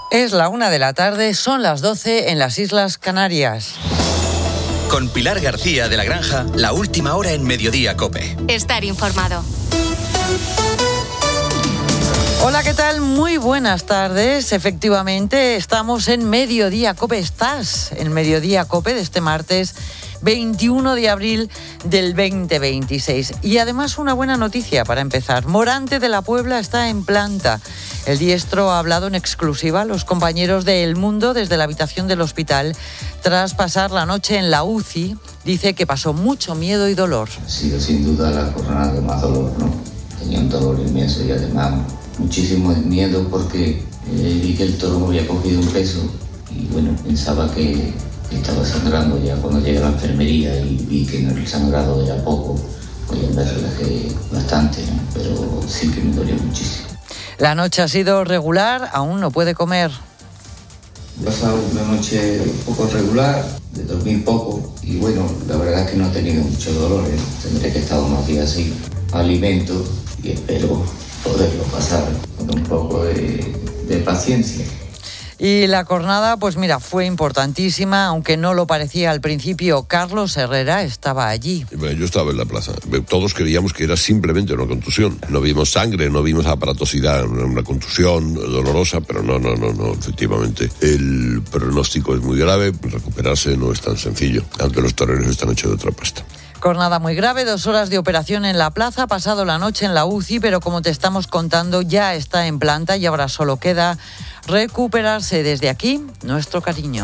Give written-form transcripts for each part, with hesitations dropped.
Es la 1 de la tarde, son las 12 en las Islas Canarias. Con Pilar García de la Granja, la última hora en Mediodía COPE. Estar informado. Hola, ¿qué tal? Muy buenas tardes. Efectivamente, estamos en Mediodía COPE. Estás en Mediodía COPE de este martes 21 de abril del 2026. Y además una buena noticia para empezar. Morante de la Puebla está en planta. El diestro ha hablado en exclusiva a los compañeros de El Mundo desde la habitación del hospital. Tras pasar la noche en la UCI, dice que pasó mucho miedo y dolor. Ha sido sin duda la jornada de más dolor, ¿no? Tenía un dolor inmenso y además muchísimo miedo porque vi que el toro me había cogido un peso y bueno, pensaba que estaba sangrando ya cuando llegué a la enfermería y vi que el sangrado era poco, pues me relajé bastante, ¿no? Pero sí que me dolió muchísimo. La noche ha sido regular, aún no puede comer. He pasado una noche un poco regular, de dormir poco y bueno, la verdad es que no he tenido mucho dolor, ¿eh? Tendré que estar unos días sin alimento y espero poderlo pasar con un poco de paciencia. Y la jornada, pues mira, fue importantísima, aunque no lo parecía al principio. Carlos Herrera estaba allí. Yo estaba en la plaza. Todos creíamos que era simplemente una contusión. No vimos sangre, no vimos aparatosidad, una contusión dolorosa, pero no. Efectivamente, el pronóstico es muy grave. Recuperarse no es tan sencillo, aunque los toreros están hechos de otra pasta. Jornada muy grave, 2 horas de operación en la plaza, ha pasado la noche en la UCI, pero como te estamos contando, ya está en planta y ahora solo queda recuperarse. Desde aquí, nuestro cariño.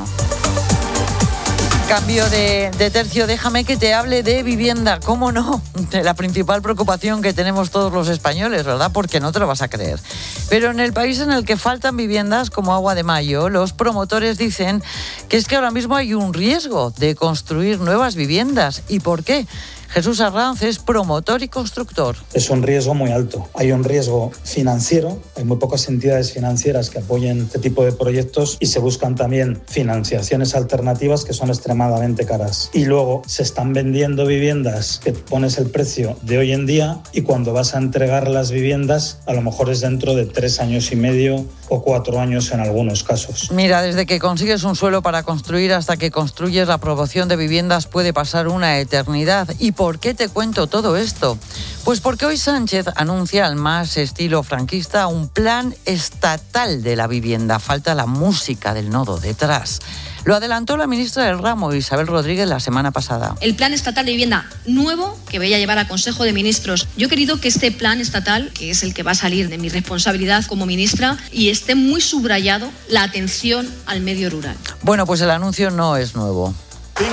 Cambio de tercio, déjame que te hable de vivienda, ¿cómo no? De la principal preocupación que tenemos todos los españoles, ¿verdad? Porque no te lo vas a creer. Pero en el país en el que faltan viviendas como agua de mayo, los promotores dicen que es que ahora mismo hay un riesgo de construir nuevas viviendas. ¿Y por qué? Jesús Arranz es promotor y constructor. Es un riesgo muy alto. Hay un riesgo financiero, hay muy pocas entidades financieras que apoyen este tipo de proyectos y se buscan también financiaciones alternativas que son extremadamente caras. Y luego se están vendiendo viviendas que pones el precio de hoy en día y cuando vas a entregar las viviendas a lo mejor es dentro de 3 años y medio o 4 años en algunos casos. Mira, desde que consigues un suelo para construir hasta que construyes la promoción de viviendas puede pasar una eternidad. ¿Y por qué te cuento todo esto? Pues porque hoy Sánchez anuncia al más estilo franquista un plan estatal de la vivienda. Falta la música del nodo detrás. Lo adelantó la ministra del ramo, Isabel Rodríguez, la semana pasada. El plan estatal de vivienda nuevo que voy a llevar al Consejo de Ministros. Yo he querido que este plan estatal, que es el que va a salir de mi responsabilidad como ministra, y esté muy subrayado la atención al medio rural. Bueno, pues el anuncio no es nuevo. 50.000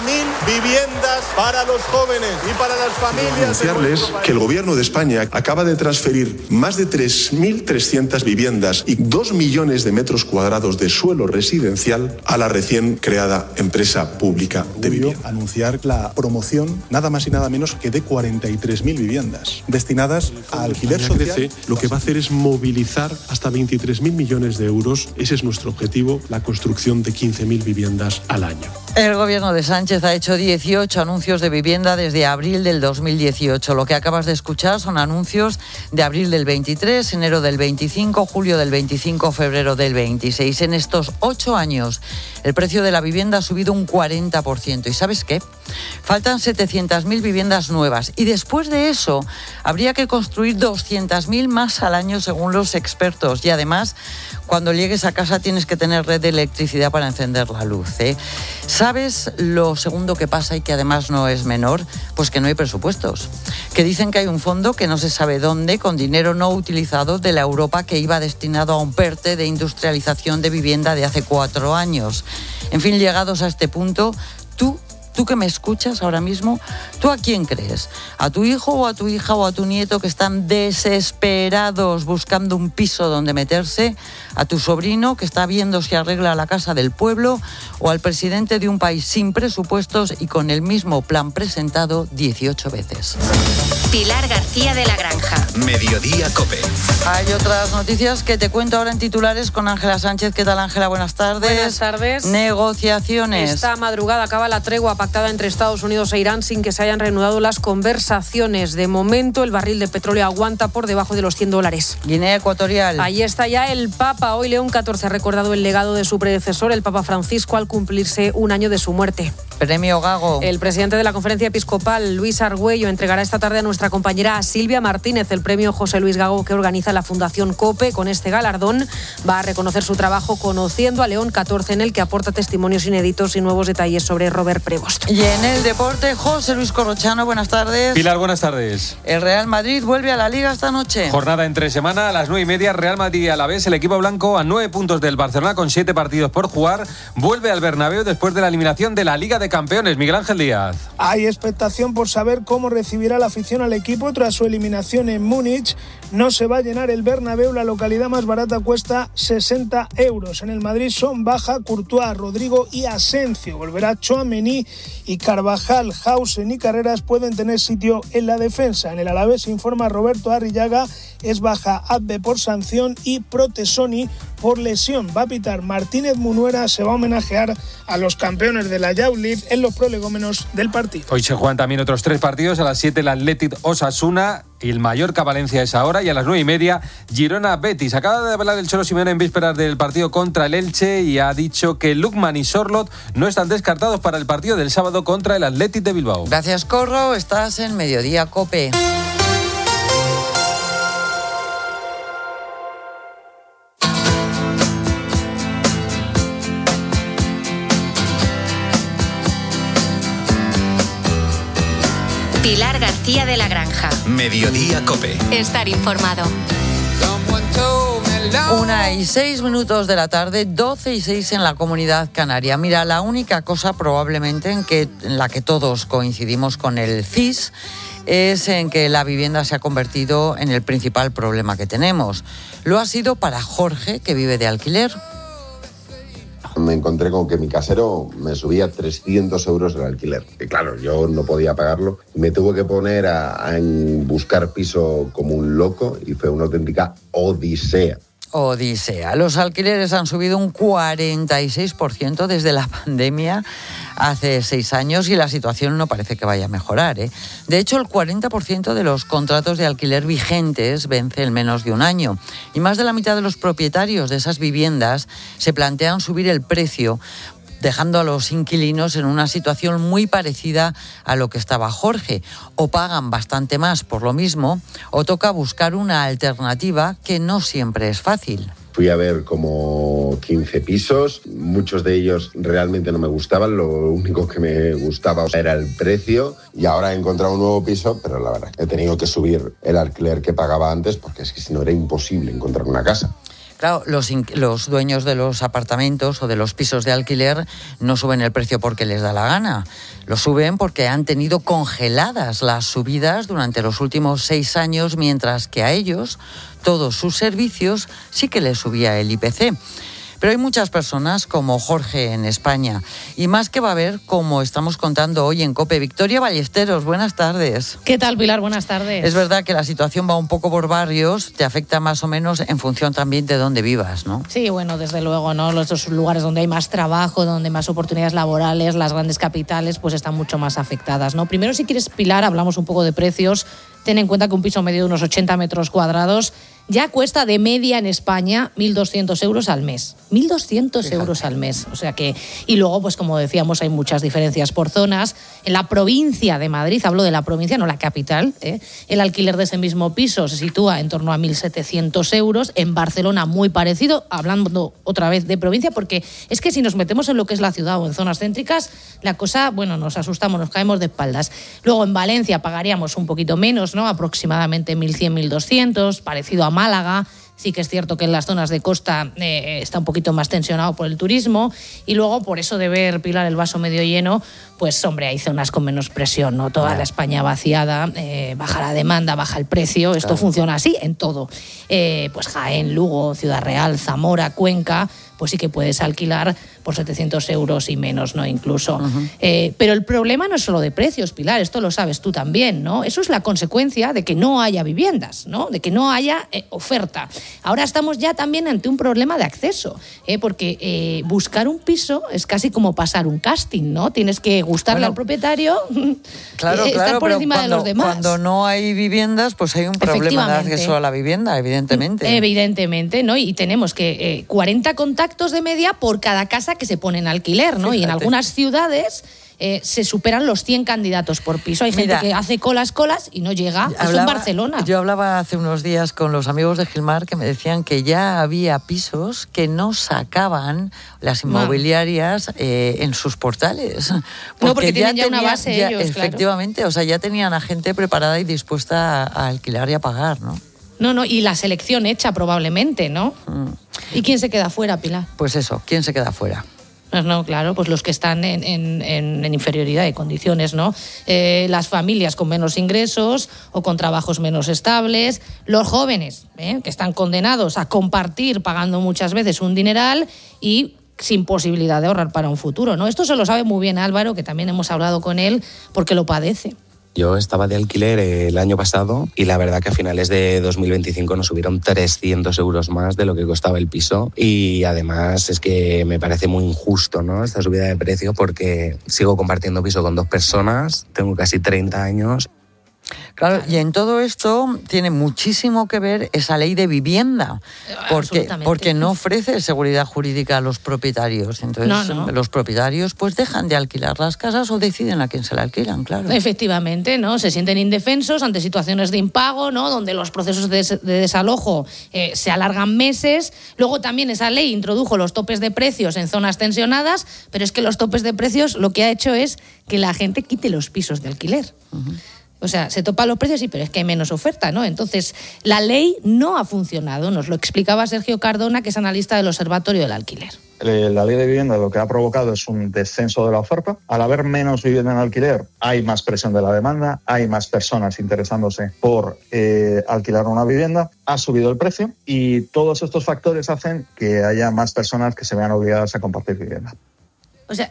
viviendas para los jóvenes y para las familias. Anunciarles que el Gobierno de España acaba de transferir más de 3.300 viviendas y 2 millones de metros cuadrados de suelo residencial a la recién creada empresa pública de vivienda. Anunciar la promoción nada más y nada menos que de 43.000 viviendas destinadas a alquiler social. Lo que va a hacer es movilizar hasta 23.000 millones de euros. Ese es nuestro objetivo, la construcción de 15.000 viviendas al año. El gobierno de Sánchez ha hecho 18 anuncios de vivienda desde abril del 2018. Lo que acabas de escuchar son anuncios de abril del 23, enero del 25, julio del 25, febrero del 26. En estos 8 años, el precio de la vivienda ha subido un 40%. ¿Y sabes qué? Faltan 700.000 viviendas nuevas. Y después de eso, habría que construir 200.000 más al año según los expertos. Y además, cuando llegues a casa tienes que tener red de electricidad para encender la luz, ¿eh? ¿Sabes lo segundo que pasa y que además no es menor? Pues que no hay presupuestos. Que dicen que hay un fondo que no se sabe dónde, con dinero no utilizado de la Europa que iba destinado a un PERTE de industrialización de vivienda de hace 4 años. En fin, llegados a este punto, tú que me escuchas ahora mismo, ¿tú a quién crees? ¿A tu hijo o a tu hija o a tu nieto que están desesperados buscando un piso donde meterse? ¿A tu sobrino que está viendo si arregla la casa del pueblo? ¿O al presidente de un país sin presupuestos y con el mismo plan presentado 18 veces? Pilar García de la Granja. Mediodía COPE. Hay otras noticias que te cuento ahora en titulares con Ángela Sánchez. ¿Qué tal, Ángela? Buenas tardes. Buenas tardes. Negociaciones. Esta madrugada acaba la tregua pactada pactada entre Estados Unidos e Irán sin que se hayan reanudado las conversaciones. De momento, el barril de petróleo aguanta por debajo de los $100. Guinea Ecuatorial. Ahí está ya el Papa. Hoy León XIV ha recordado el legado de su predecesor, el Papa Francisco, al cumplirse un año de su muerte. Premio Gago. El presidente de la Conferencia Episcopal, Luis Argüello, entregará esta tarde a nuestra compañera Silvia Martínez el premio José Luis Gago que organiza la Fundación COPE. Con este galardón va a reconocer su trabajo conociendo a León XIV, en el que aporta testimonios inéditos y nuevos detalles sobre Robert Prevost. Y en el deporte, José Luis Corrochano, buenas tardes. Pilar, buenas tardes. El Real Madrid vuelve a la Liga esta noche. Jornada entre semana a las 9:30, Real Madrid y Alavés. El equipo blanco a 9 puntos del Barcelona con 7 partidos por jugar. Vuelve al Bernabéu después de la eliminación de la Liga de Campeones. Miguel Ángel Díaz. Hay expectación por saber cómo recibirá la afición al equipo tras su eliminación en Múnich. No se va a llenar el Bernabéu, la localidad más barata cuesta 60 euros. En el Madrid son baja Courtois, Rodrigo y Asencio. Volverá Tchouaméni y Carvajal, Hausen y Carreras pueden tener sitio en la defensa. En el Alavés informa Roberto Arrillaga, es baja Abbe por sanción y Protesoni por lesión. Va a pitar Martínez Munuera, se va a homenajear a los campeones de la Youth League en los prolegómenos del partido. Hoy se juegan también otros 3 partidos. A las 7 el Athletic Osasuna y el Mallorca Valencia es ahora, y a las 9:30 Girona Betis. Acaba de hablar el Cholo Simeone en vísperas del partido contra el Elche y ha dicho que Lukman y Sorloth no están descartados para el partido del sábado contra el Athletic de Bilbao. Gracias, Corro. Estás en Mediodía COPE. Pilar García de la Granja. Mediodía COPE. Estar informado. 1:06 de la tarde, 12:06 en la Comunidad Canaria. Mira, la única cosa probablemente en la que todos coincidimos con el CIS es en que la vivienda se ha convertido en el principal problema que tenemos. Lo ha sido para Jorge, que vive de alquiler. Me encontré con que mi casero me subía 300 euros el alquiler. Y claro, yo no podía pagarlo. Me tuve que poner a buscar piso como un loco y fue una auténtica odisea. Los alquileres han subido un 46% desde la pandemia hace 6 años y la situación no parece que vaya a mejorar, ¿eh? De hecho, el 40% de los contratos de alquiler vigentes vence en menos de un año y más de la mitad de los propietarios de esas viviendas se plantean subir el precio, dejando a los inquilinos en una situación muy parecida a lo que estaba Jorge. O pagan bastante más por lo mismo, o toca buscar una alternativa que no siempre es fácil. Fui a ver como 15 pisos, muchos de ellos realmente no me gustaban, lo único que me gustaba era el precio y ahora he encontrado un nuevo piso, pero la verdad, he tenido que subir el alquiler que pagaba antes porque es que si no era imposible encontrar una casa. Claro, los dueños de los apartamentos o de los pisos de alquiler no suben el precio porque les da la gana. Lo suben porque han tenido congeladas las subidas durante los últimos 6 años, mientras que a ellos todos sus servicios sí que les subía el IPC. Pero hay muchas personas como Jorge en España y más que va a haber, como estamos contando hoy en COPE. Victoria Ballesteros, buenas tardes. ¿Qué tal, Pilar? Buenas tardes. Es verdad que la situación va un poco por barrios, te afecta más o menos en función también de dónde vivas, ¿no? Sí, bueno, desde luego, ¿no? Los lugares donde hay más trabajo, donde hay más oportunidades laborales, las grandes capitales, pues están mucho más afectadas, ¿no? Primero, si quieres, Pilar, hablamos un poco de precios. Ten en cuenta que un piso medio de unos 80 metros cuadrados ya cuesta de media en España 1.200 euros al mes. 1.200 euros al mes. O sea que, y luego, pues como decíamos, hay muchas diferencias por zonas. En la provincia de Madrid, hablo de la provincia, no la capital, el alquiler de ese mismo piso se sitúa en torno a 1.700 euros. En Barcelona, muy parecido, hablando otra vez de provincia, porque es que si nos metemos en lo que es la ciudad o en zonas céntricas, la cosa, bueno, nos asustamos, nos caemos de espaldas. Luego en Valencia pagaríamos un poquito menos, ¿no? Aproximadamente 1.100, 1.200, parecido a Málaga. Sí que es cierto que en las zonas de costa está un poquito más tensionado por el turismo y luego por eso de ver, Pilar, el vaso medio lleno, pues hombre, hay zonas con menos presión, ¿no? Toda la España vaciada, baja la demanda, baja el precio, esto funciona así en todo. Pues Jaén, Lugo, Ciudad Real, Zamora, Cuenca, pues sí que puedes alquilar por 700 euros y menos, ¿no? Incluso. Pero el problema no es solo de precios, Pilar, esto lo sabes tú también, ¿no? Eso es la consecuencia de que no haya viviendas, ¿no? De que no haya oferta. Ahora estamos ya también ante un problema de acceso, porque buscar un piso es casi como pasar un casting, ¿no? Tienes que gustarle al propietario, estar por encima de los demás. Cuando no hay viviendas, pues hay un problema de acceso a la vivienda, evidentemente. Evidentemente, ¿no? Y tenemos que 40 contactos de media por cada casa que se pone en alquiler, ¿no? Fíjate. Y en algunas ciudades se superan los 100 candidatos por piso. Hay gente que hace colas y no llega. Eso en Barcelona. Yo hablaba hace unos días con los amigos de Gilmar que me decían que ya había pisos que no sacaban las inmobiliarias en sus portales. Porque tienen ya una base ellos, efectivamente, claro. O sea, ya tenían a gente preparada y dispuesta a alquilar y a pagar, ¿no? No, y la selección hecha probablemente, ¿no? ¿Y quién se queda fuera, Pilar? Pues eso, ¿quién se queda fuera? No, claro, pues los que están en inferioridad de condiciones, ¿no? Las familias con menos ingresos o con trabajos menos estables, los jóvenes, que están condenados a compartir pagando muchas veces un dineral y sin posibilidad de ahorrar para un futuro, ¿no? Esto se lo sabe muy bien Álvaro, que también hemos hablado con él, porque lo padece. Yo estaba de alquiler el año pasado y la verdad que a finales de 2025 nos subieron 300 euros más de lo que costaba el piso y además es que me parece muy injusto, ¿no?, esta subida de precio porque sigo compartiendo piso con 2 personas, tengo casi 30 años. Claro, y en todo esto tiene muchísimo que ver esa ley de vivienda, porque no ofrece seguridad jurídica a los propietarios. Entonces, los propietarios pues dejan de alquilar las casas o deciden a quién se la alquilan, claro. Efectivamente, ¿no? Se sienten indefensos ante situaciones de impago, ¿no?, donde los procesos de desalojo se alargan meses. Luego también esa ley introdujo los topes de precios en zonas tensionadas, pero es que los topes de precios lo que ha hecho es que la gente quite los pisos de alquiler. O sea, se topan los precios, sí, pero es que hay menos oferta, ¿no? Entonces, la ley no ha funcionado. Nos lo explicaba Sergio Cardona, que es analista del Observatorio del Alquiler. La ley de vivienda lo que ha provocado es un descenso de la oferta. Al haber menos vivienda en alquiler, hay más presión de la demanda, hay más personas interesándose por alquilar una vivienda, ha subido el precio y todos estos factores hacen que haya más personas que se vean obligadas a compartir vivienda. O sea,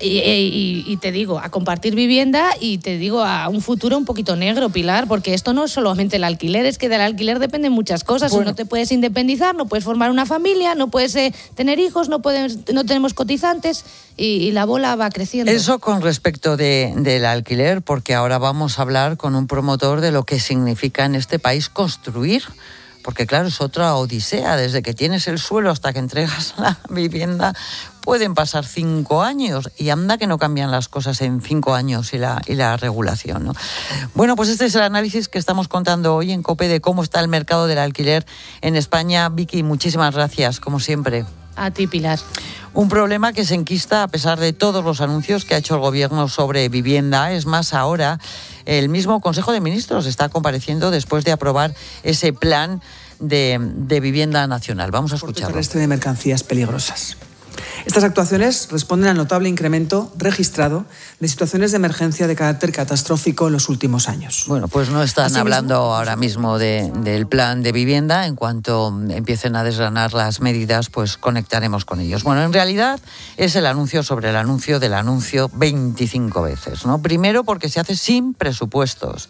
y te digo, a compartir vivienda y te digo a un futuro un poquito negro, Pilar, porque esto no es solamente el alquiler, es que del alquiler dependen muchas cosas. Bueno. No te puedes independizar, no puedes formar una familia, no puedes tener hijos, no tenemos cotizantes y la bola va creciendo. Eso con respecto del alquiler, porque ahora vamos a hablar con un promotor de lo que significa en este país construir. Porque claro, es otra odisea, desde que tienes el suelo hasta que entregas la vivienda pueden pasar 5 años y anda que no cambian las cosas en 5 años y la regulación, ¿no? Bueno, pues este es el análisis que estamos contando hoy en COPE de cómo está el mercado del alquiler en España. Vicky, muchísimas gracias, como siempre. A ti, Pilar. Un problema que se enquista a pesar de todos los anuncios que ha hecho el Gobierno sobre vivienda. Es más, ahora el mismo Consejo de Ministros está compareciendo después de aprobar ese plan de vivienda nacional. Vamos a escucharlo. Terrestre de mercancías peligrosas. Estas actuaciones responden al notable incremento registrado de situaciones de emergencia de carácter catastrófico en los últimos años. Bueno, pues no están hablando ahora mismo del plan de vivienda. En cuanto empiecen a desgranar las medidas, pues conectaremos con ellos. Bueno, en realidad es el anuncio sobre el anuncio del anuncio 25 veces, ¿no? Primero, porque se hace sin presupuestos.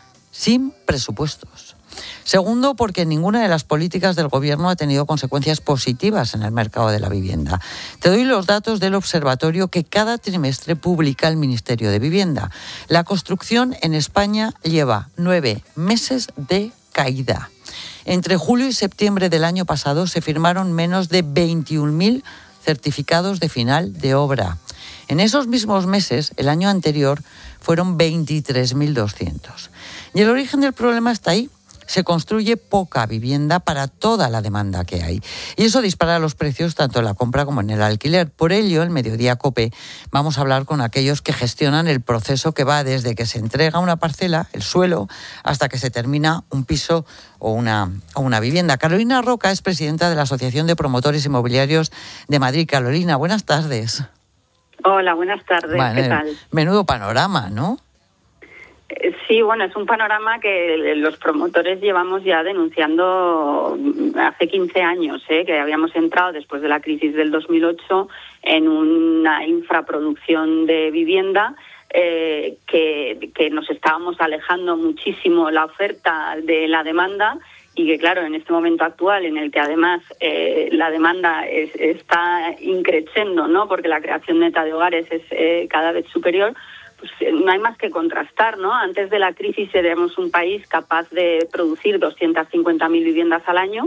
Sin presupuestos. Segundo, porque ninguna de las políticas del Gobierno ha tenido consecuencias positivas en el mercado de la vivienda. Te doy los datos del observatorio que cada trimestre publica el Ministerio de Vivienda. La construcción en España lleva 9 meses de caída. Entre julio y septiembre del año pasado se firmaron menos de 21.000 certificados de final de obra. En esos mismos meses, el año anterior, fueron 23.200. Y el origen del problema está ahí. Se construye poca vivienda para toda la demanda que hay. Y eso dispara los precios tanto en la compra como en el alquiler. Por ello, en Mediodía COPE vamos a hablar con aquellos que gestionan el proceso que va desde que se entrega una parcela, el suelo, hasta que se termina un piso o una vivienda. Carolina Roca es presidenta de la Asociación de Promotores Inmobiliarios de Madrid. Carolina, buenas tardes. Hola, buenas tardes. Bueno, ¿qué tal? Menudo panorama, ¿no? Sí, bueno, es un panorama que los promotores llevamos ya denunciando hace 15 años, que habíamos entrado después de la crisis del 2008 en una infraproducción de vivienda que nos estábamos alejando muchísimo la oferta de la demanda y que, claro, en este momento actual en el que además la demanda está increciendo, ¿no? Porque la creación neta de hogares es cada vez superior, pues no hay más que contrastar, ¿no? Antes de la crisis éramos un país capaz de producir 250.000 viviendas al año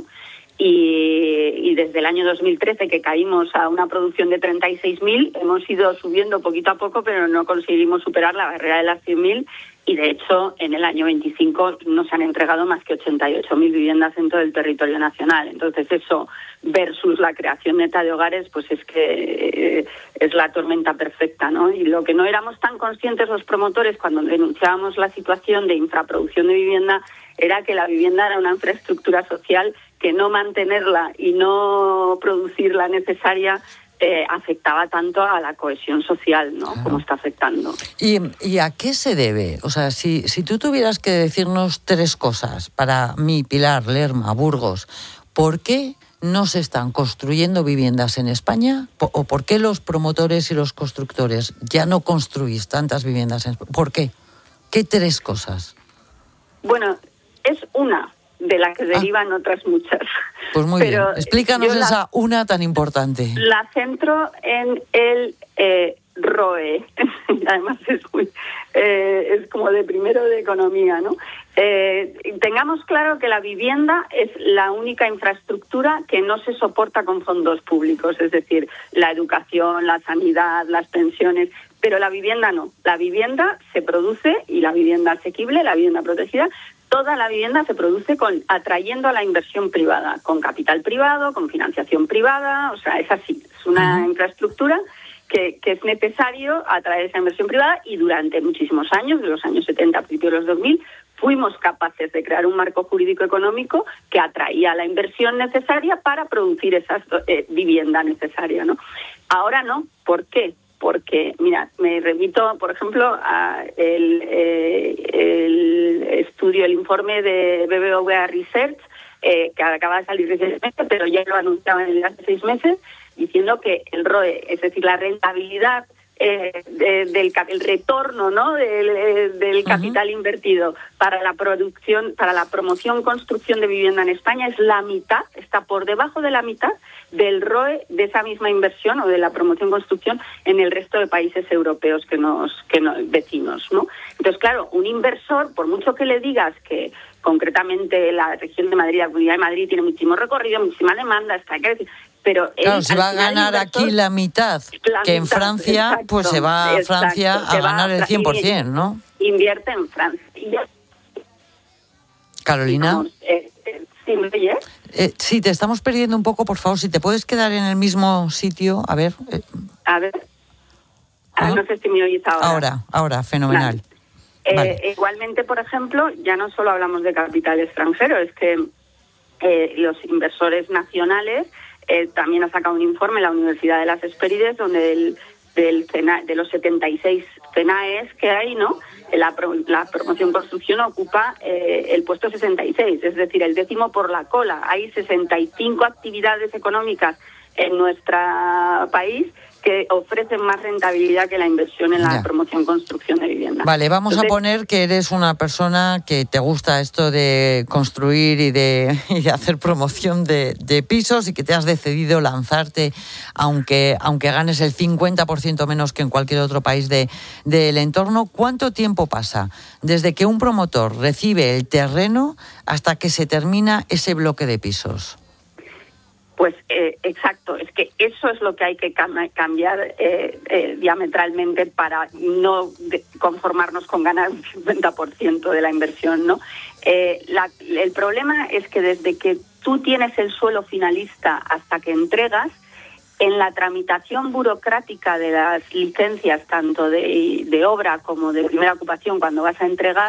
y desde el año 2013 que caímos a una producción de 36.000 hemos ido subiendo poquito a poco, pero no conseguimos superar la barrera de las 100.000 y de hecho en el año 25 no se han entregado más que 88.000 viviendas en todo el territorio nacional. Entonces eso versus la creación neta de hogares, pues es que es la tormenta perfecta, ¿no? Y lo que no éramos tan conscientes los promotores cuando denunciábamos la situación de infraproducción de vivienda era que la vivienda era una infraestructura social que no mantenerla y no producir la necesaria afectaba tanto a la cohesión social, ¿no? Claro. Como está afectando. ¿Y a qué se debe? O sea, si tú tuvieras que decirnos 3 cosas para mí, Pilar, Lerma, Burgos, ¿por qué no se están construyendo viviendas en España? ¿O por qué los promotores y los constructores ya no construís tantas viviendas en España? ¿Por qué? ¿Qué 3 cosas? Bueno, es una de la que derivan otras muchas. Pues muy bien, explícanos esa una tan importante. La centro en el ROE, además es como de primero de economía, ¿no? Tengamos claro que la vivienda es la única infraestructura que no se soporta con fondos públicos, es decir, la educación, la sanidad, las pensiones, pero la vivienda no. La vivienda se produce, y la vivienda asequible, la vivienda protegida, toda la vivienda se produce atrayendo a la inversión privada, con capital privado, con financiación privada, o sea, es así, es una infraestructura que es necesario atraer esa inversión privada y durante muchísimos años, de los años 70 a principios de los 2000, fuimos capaces de crear un marco jurídico económico que atraía la inversión necesaria para producir esa vivienda necesaria, ¿no? Ahora no, ¿por qué? Porque, mira, me remito, por ejemplo, a el estudio, el informe de BBVA Research, que acaba de salir recientemente, pero ya lo anunciaban hace 6 meses, diciendo que el ROE, es decir, la rentabilidad del retorno, ¿no? del capital invertido para la producción, para la promoción, construcción de vivienda en España es la mitad, está por debajo de la mitad del ROE de esa misma inversión o de la promoción construcción en el resto de países europeos que nos vecinos, ¿no? Entonces, claro, un inversor, por mucho que le digas que concretamente la región de Madrid, la Comunidad de Madrid tiene muchísimo recorrido, muchísima demanda, está que decir, pero claro, si va a ganar aquí la mitad, que en Francia, exacto, pues se va a Francia a ganar el 100%, ¿no? Invierte en Francia. Carolina. ¿Sí me oyes? Sí, te estamos perdiendo un poco, por favor, si te puedes quedar en el mismo sitio, a ver. No sé si me oyes ahora. Ahora, fenomenal. Vale. Igualmente, por ejemplo, ya no solo hablamos de capital extranjero, es que los inversores nacionales también ha sacado un informe la Universidad de las Hespérides donde de los 76 CENAES que hay, ¿no? La promoción construcción ocupa el puesto 66, es decir, el 10º por la cola. Hay 65 actividades económicas en nuestro país que ofrecen más rentabilidad que la inversión en la promoción construcción de vivienda. Vale, vamos a poner que eres una persona que te gusta esto de construir y de hacer promoción de pisos y que te has decidido lanzarte, aunque ganes el 50% menos que en cualquier otro país del entorno. ¿Cuánto tiempo pasa desde que un promotor recibe el terreno hasta que se termina ese bloque de pisos? Pues exacto, es que eso es lo que hay que cambiar diametralmente para no conformarnos con ganar un 50% de la inversión, ¿no? El problema es que desde que tú tienes el suelo finalista hasta que entregas, en la tramitación burocrática de las licencias, tanto de obra como de primera ocupación, cuando vas a entregar,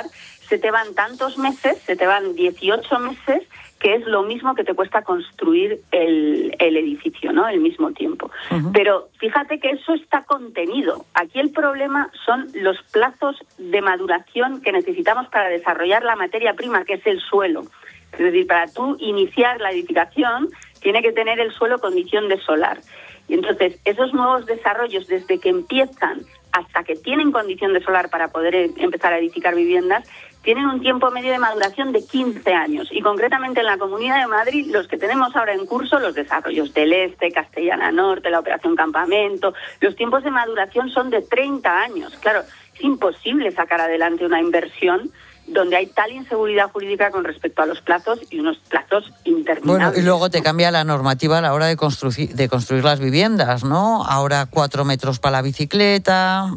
se te van tantos meses, se te van 18 meses, que es lo mismo que te cuesta construir el edificio, ¿no? El mismo tiempo. Uh-huh. Pero fíjate que eso está contenido. Aquí el problema son los plazos de maduración que necesitamos para desarrollar la materia prima, que es el suelo. Es decir, para tú iniciar la edificación, tiene que tener el suelo condición de solar. Y entonces, esos nuevos desarrollos, desde que empiezan hasta que tienen condición de solar para poder empezar a edificar viviendas, tienen un tiempo medio de maduración de 15 años. Y concretamente en la Comunidad de Madrid, los que tenemos ahora en curso, los desarrollos del Este, Castellana Norte, la Operación Campamento, los tiempos de maduración son de 30 años. Claro, es imposible sacar adelante una inversión donde hay tal inseguridad jurídica con respecto a los plazos y unos plazos interminables. Bueno, y luego te cambia la normativa a la hora de construir las viviendas, ¿no? Ahora 4 metros para la bicicleta.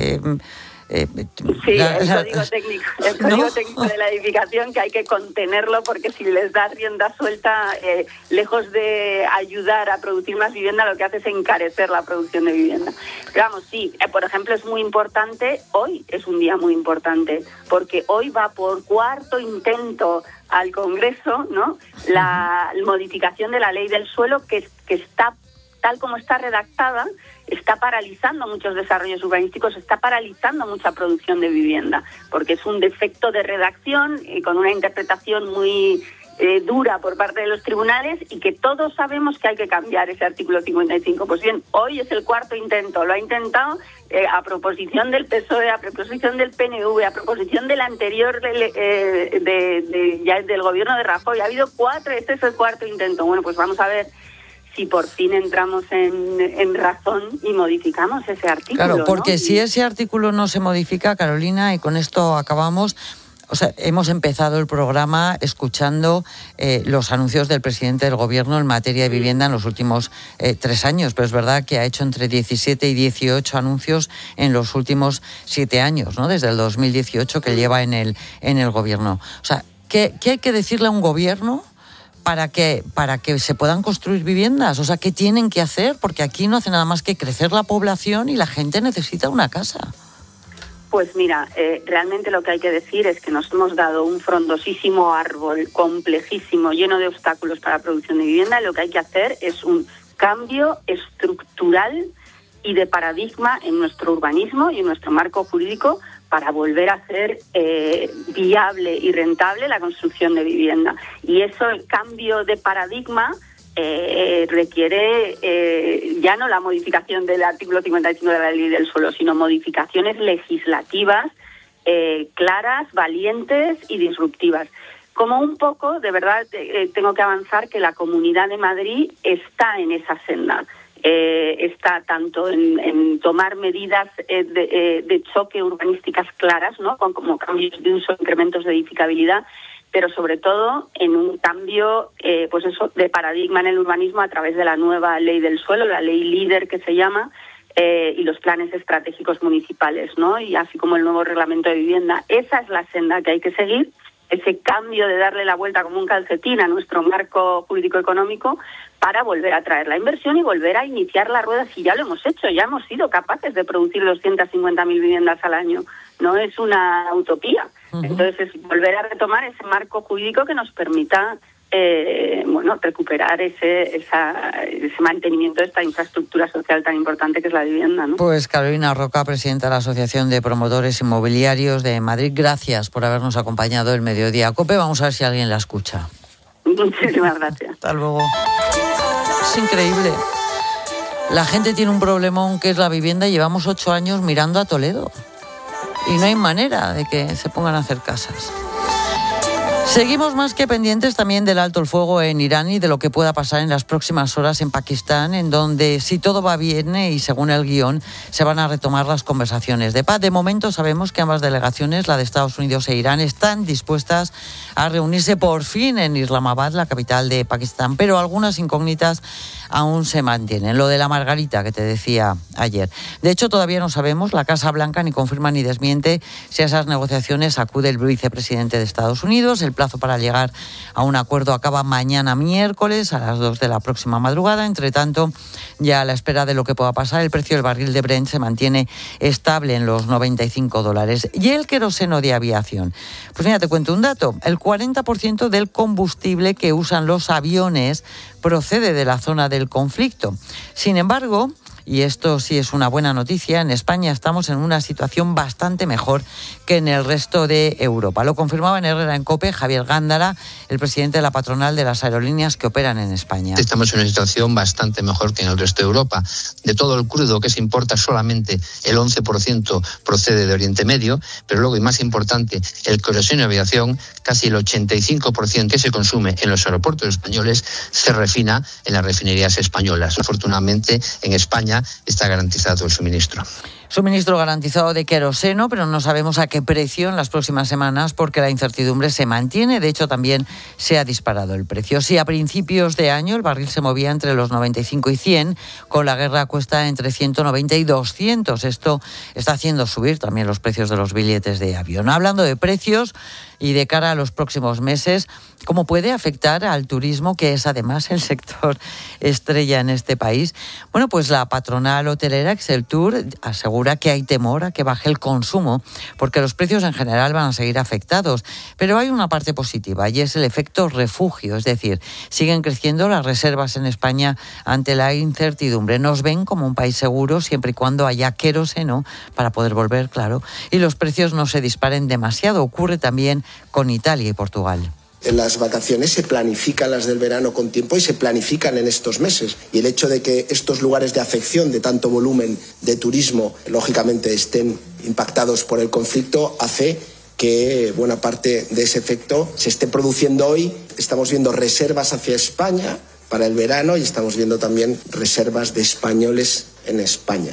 Sí, el código técnico de la edificación, que hay que contenerlo, porque si les das rienda suelta, lejos de ayudar a producir más vivienda, lo que hace es encarecer la producción de vivienda. Pero vamos, sí, por ejemplo, es muy importante, hoy es un día muy importante, porque hoy va por cuarto intento al Congreso, ¿no?, la modificación de la ley del suelo, que está, tal como está redactada, está paralizando muchos desarrollos urbanísticos, está paralizando mucha producción de vivienda, porque es un defecto de redacción y con una interpretación muy dura por parte de los tribunales, y que todos sabemos que hay que cambiar ese artículo 55. Pues bien, hoy es el cuarto intento, lo ha intentado a proposición del PSOE, a proposición del PNV, a proposición del anterior ya del gobierno de Rajoy. Ha habido 4, este es el cuarto intento. Bueno, pues vamos a ver si por fin entramos en razón y modificamos ese artículo. Claro, porque ¿no? Si ese artículo no se modifica, Carolina, y con esto acabamos, o sea, hemos empezado el programa escuchando los anuncios del presidente del gobierno en materia de vivienda en los últimos 3 años, pero es verdad que ha hecho entre 17 y 18 anuncios en los últimos 7 años, ¿no? Desde el 2018 que lleva en el gobierno. O sea, ¿qué hay que decirle a un gobierno para que se puedan construir viviendas? O sea, ¿qué tienen que hacer? Porque aquí no hace nada más que crecer la población y la gente necesita una casa. Pues mira, realmente lo que hay que decir es que nos hemos dado un frondosísimo árbol complejísimo, lleno de obstáculos para la producción de vivienda, y lo que hay que hacer es un cambio estructural y de paradigma en nuestro urbanismo y en nuestro marco jurídico para volver a hacer viable y rentable la construcción de vivienda. Y eso, el cambio de paradigma, requiere ya no la modificación del artículo 55 de la ley del suelo, sino modificaciones legislativas claras, valientes y disruptivas. Como un poco, de verdad, tengo que avanzar que la Comunidad de Madrid está en esa senda. Está tanto en tomar medidas de choque urbanísticas claras, ¿no?, como cambios de uso, incrementos de edificabilidad, pero sobre todo en un cambio de paradigma en el urbanismo a través de la nueva ley del suelo, la ley líder que se llama, y los planes estratégicos municipales, ¿no?, y así como el nuevo reglamento de vivienda. Esa es la senda que hay que seguir, ese cambio de darle la vuelta como un calcetín a nuestro marco jurídico-económico para volver a traer la inversión y volver a iniciar la rueda. Si ya lo hemos hecho, ya hemos sido capaces de producir 250.000 viviendas al año, no es una utopía. Uh-huh. Entonces, es volver a retomar ese marco jurídico que nos permita recuperar ese mantenimiento de esta infraestructura social tan importante que es la vivienda, ¿no? Pues Carolina Roca, presidenta de la Asociación de Promotores Inmobiliarios de Madrid, gracias por habernos acompañado el Mediodía Cope. Vamos a ver si alguien la escucha. Muchísimas gracias. Hasta luego. Es increíble. La gente tiene un problemón que es la vivienda y llevamos 8 años mirando a Toledo. Y no hay manera de que se pongan a hacer casas. Seguimos más que pendientes también del alto el fuego en Irán y de lo que pueda pasar en las próximas horas en Pakistán, en donde, si todo va bien y según el guión, se van a retomar las conversaciones de paz. De momento sabemos que ambas delegaciones, la de Estados Unidos e Irán, están dispuestas a reunirse por fin en Islamabad, la capital de Pakistán, pero algunas incógnitas aún se mantienen. Lo de la margarita que te decía ayer. De hecho, todavía no sabemos, la Casa Blanca ni confirma ni desmiente si a esas negociaciones acude el vicepresidente de Estados Unidos. El plazo para llegar a un acuerdo acaba mañana miércoles a las 2 de la próxima madrugada. Entre tanto, ya a la espera de lo que pueda pasar, el precio del barril de Brent se mantiene estable en los $95. Y el queroseno de aviación. Pues mira, te cuento un dato. El 40% del combustible que usan los aviones procede de la zona del conflicto. Sin embargo, y esto sí es una buena noticia, en España estamos en una situación bastante mejor que en el resto de Europa. Lo confirmaba en Herrera en COPE Javier Gándara, el presidente de la patronal de las aerolíneas que operan en España. Estamos en una situación bastante mejor que en el resto de Europa. De todo el crudo que se importa, solamente el 11% procede de Oriente Medio, pero luego, y más importante, el queroseno de aviación, casi el 85% que se consume en los aeropuertos españoles se refina en las refinerías españolas. Afortunadamente, en España está garantizado el suministro. Suministro garantizado de queroseno, pero no sabemos a qué precio en las próximas semanas porque la incertidumbre se mantiene. De hecho, también se ha disparado el precio. Si a principios de año el barril se movía entre los 95 y 100, con la guerra cuesta entre 190 y 200. Esto está haciendo subir también los precios de los billetes de avión. Hablando de precios y de cara a los próximos meses, ¿cómo puede afectar al turismo, que es además el sector estrella en este país? Bueno, pues la patronal hotelera Exceltur asegura que hay temor a que baje el consumo, porque los precios en general van a seguir afectados. Pero hay una parte positiva y es el efecto refugio, es decir, siguen creciendo las reservas en España ante la incertidumbre. Nos ven como un país seguro siempre y cuando haya queroseno para poder volver, claro, y los precios no se disparen demasiado. Ocurre también con Italia y Portugal. Las vacaciones se planifican, las del verano, con tiempo y se planifican en estos meses. Y el hecho de que estos lugares de afección de tanto volumen de turismo, lógicamente, estén impactados por el conflicto, hace que buena parte de ese efecto se esté produciendo hoy. Estamos viendo reservas hacia España para el verano y estamos viendo también reservas de españoles en España.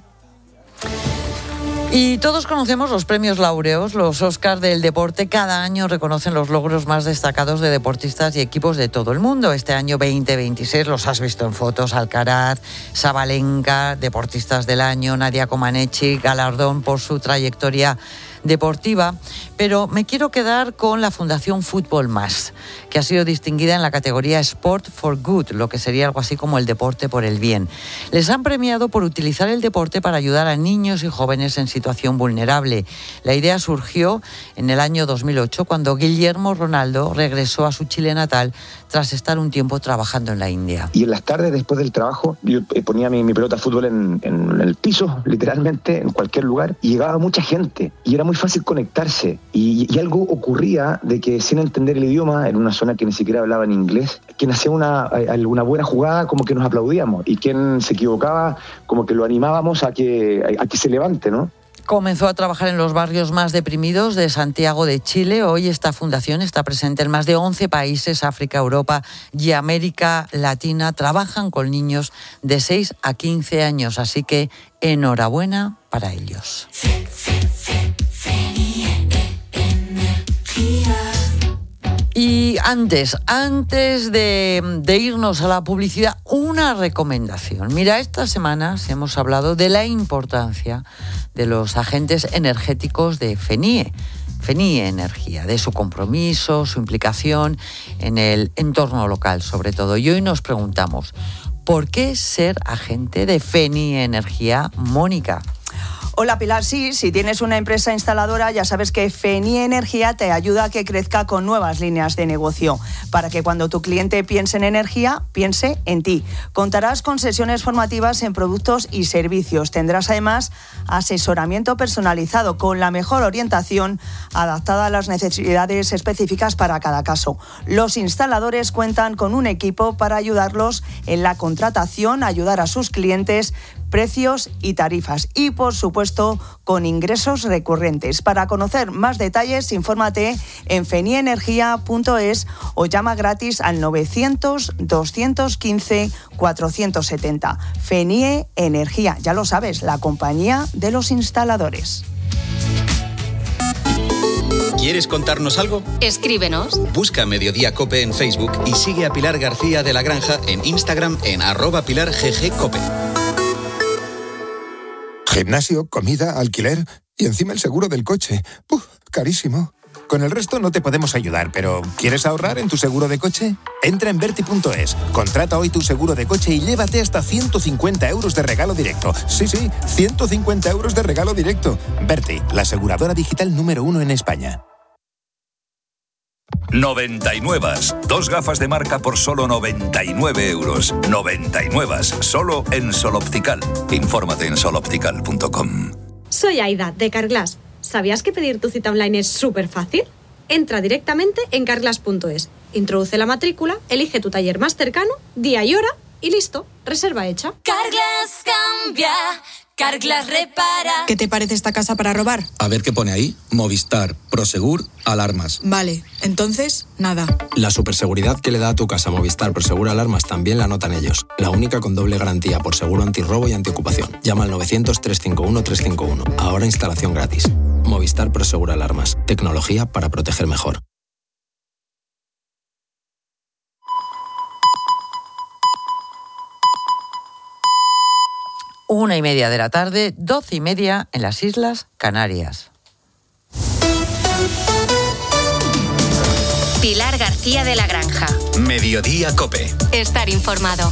Y todos conocemos los premios laureos, los Oscars del deporte. Cada año reconocen los logros más destacados de deportistas y equipos de todo el mundo. Este año 2026 los has visto en fotos: Alcaraz, Sabalenka, deportistas del año, Nadia Comaneci, galardón por su trayectoria deportiva. Pero me quiero quedar con la Fundación Fútbol Más, que ha sido distinguida en la categoría Sport for Good, lo que sería algo así como el deporte por el bien. Les han premiado por utilizar el deporte para ayudar a niños y jóvenes en situación vulnerable. La idea surgió en el año 2008, cuando Guillermo Ronaldo regresó a su Chile natal tras estar un tiempo trabajando en la India. Y en las tardes, después del trabajo, yo ponía mi pelota de fútbol en el piso, literalmente, en cualquier lugar, y llegaba mucha gente, y era muy fácil conectarse. Y algo ocurría de que, sin entender el idioma, en una zona que ni siquiera hablaba en inglés, quien hacía alguna buena jugada, como que nos aplaudíamos, y quien se equivocaba, como que lo animábamos a que se levante, ¿no? Comenzó a trabajar en los barrios más deprimidos de Santiago de Chile. Hoy esta fundación está presente en más de 11 países, África, Europa y América Latina. Trabajan con niños de 6 a 15 años, así que enhorabuena para ellos. Y antes de irnos a la publicidad, una recomendación. Mira, estas semanas hemos hablado de la importancia de los agentes energéticos de FENIE Energía, de su compromiso, su implicación en el entorno local, sobre todo. Y hoy nos preguntamos, ¿por qué ser agente de FENIE Energía, Mónica? Hola Pilar, sí, si tienes una empresa instaladora ya sabes que FENIE Energía te ayuda a que crezca con nuevas líneas de negocio, para que cuando tu cliente piense en energía, piense en ti. Contarás con sesiones formativas en productos y servicios. Tendrás además asesoramiento personalizado con la mejor orientación adaptada a las necesidades específicas para cada caso. Los instaladores cuentan con un equipo para ayudarlos en la contratación, ayudar a sus clientes, precios y tarifas y, por supuesto, con ingresos recurrentes. Para conocer más detalles, infórmate en fenieenergia.es o llama gratis al 900-215-470. FENIE Energía, ya lo sabes, la compañía de los instaladores. ¿Quieres contarnos algo? Escríbenos. Busca Mediodía Cope en Facebook y sigue a Pilar García de la Granja en Instagram en @PilarGGCope. Gimnasio, comida, alquiler y encima el seguro del coche. Carísimo. Con el resto no te podemos ayudar, pero ¿quieres ahorrar en tu seguro de coche? Entra en Verti.es, contrata hoy tu seguro de coche y llévate hasta 150 euros de regalo directo. Sí, 150 euros de regalo directo. Verti, la aseguradora digital número 1 en España. 99. 2 gafas de marca por solo 99 euros. 99. Solo en Sol Optical. Infórmate en soloptical.com. Soy Aida, de Carglass. ¿Sabías que pedir tu cita online es súper fácil? Entra directamente en carglass.es, introduce la matrícula, elige tu taller más cercano, día y hora y listo, reserva hecha. Carglass cambia, Carglass repara. ¿Qué te parece esta casa para robar? A ver qué pone ahí. Movistar, Prosegur, alarmas. Vale, entonces, nada. La superseguridad que le da a tu casa Movistar Prosegur Alarmas también la notan ellos. La única con doble garantía por seguro antirrobo y antiocupación. Llama al 900-351-351. Ahora instalación gratis. Movistar Prosegur Alarmas. Tecnología para proteger mejor. Una y media de la tarde, 12:30 en las Islas Canarias. Pilar García de la Granja. Mediodía Cope. Estar informado.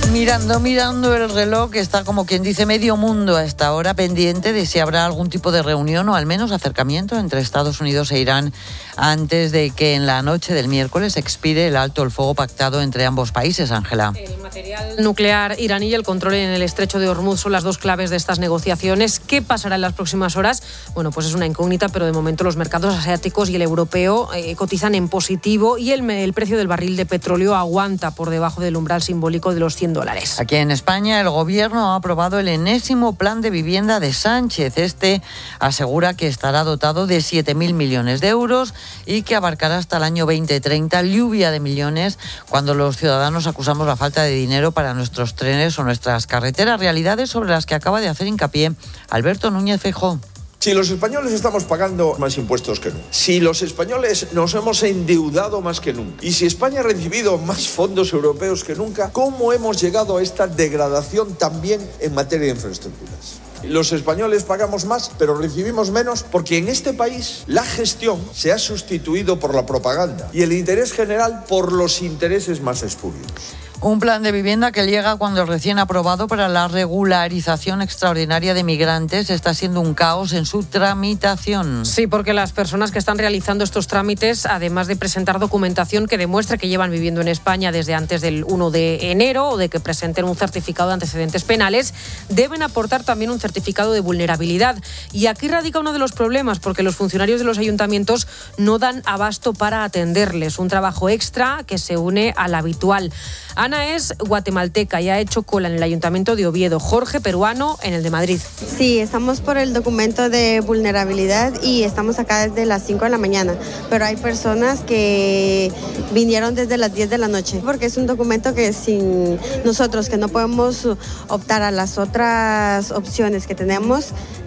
Mirando el reloj, que está como quien dice medio mundo a esta hora pendiente de si habrá algún tipo de reunión o al menos acercamiento entre Estados Unidos e Irán antes de que en la noche del miércoles expire el alto el fuego pactado entre ambos países, Ángela. El material nuclear iraní y el control en el estrecho de Hormuz son las dos claves de estas negociaciones. ¿Qué pasará en las próximas horas? Bueno, pues es una incógnita, pero de momento los mercados asiáticos y el europeo cotizan en positivo y el precio del barril de petróleo aguanta por debajo del umbral simbólico de los $100. Aquí en España el Gobierno ha aprobado el enésimo plan de vivienda de Sánchez. Este asegura que estará dotado de 7.000 millones de euros y que abarcará hasta el año 2030 lluvia de millones cuando los ciudadanos acusamos la falta de dinero para nuestros trenes o nuestras carreteras, realidades sobre las que acaba de hacer hincapié Alberto Núñez Feijóo. Si los españoles estamos pagando más impuestos que nunca, si los españoles nos hemos endeudado más que nunca y si España ha recibido más fondos europeos que nunca, ¿cómo hemos llegado a esta degradación también en materia de infraestructuras? Los españoles pagamos más, pero recibimos menos porque en este país la gestión se ha sustituido por la propaganda y el interés general por los intereses más espurios. Un plan de vivienda que llega cuando el recién aprobado para la regularización extraordinaria de migrantes está siendo un caos en su tramitación. Sí, porque las personas que están realizando estos trámites, además de presentar documentación que demuestre que llevan viviendo en España desde antes del 1 de enero o de que presenten un certificado de antecedentes penales, deben aportar también un certificado de vulnerabilidad. Y aquí radica uno de los problemas, porque los funcionarios de los ayuntamientos no dan abasto para atenderles. Un trabajo extra que se une al habitual. Ana es guatemalteca y ha hecho cola en el Ayuntamiento de Oviedo. Jorge, peruano, en el de Madrid. Sí, estamos por el documento de vulnerabilidad y estamos acá desde las 5 de la mañana. Pero hay personas que vinieron desde las 10 de la noche, porque es un documento que sin nosotros, que no podemos optar a las otras opciones que tenemos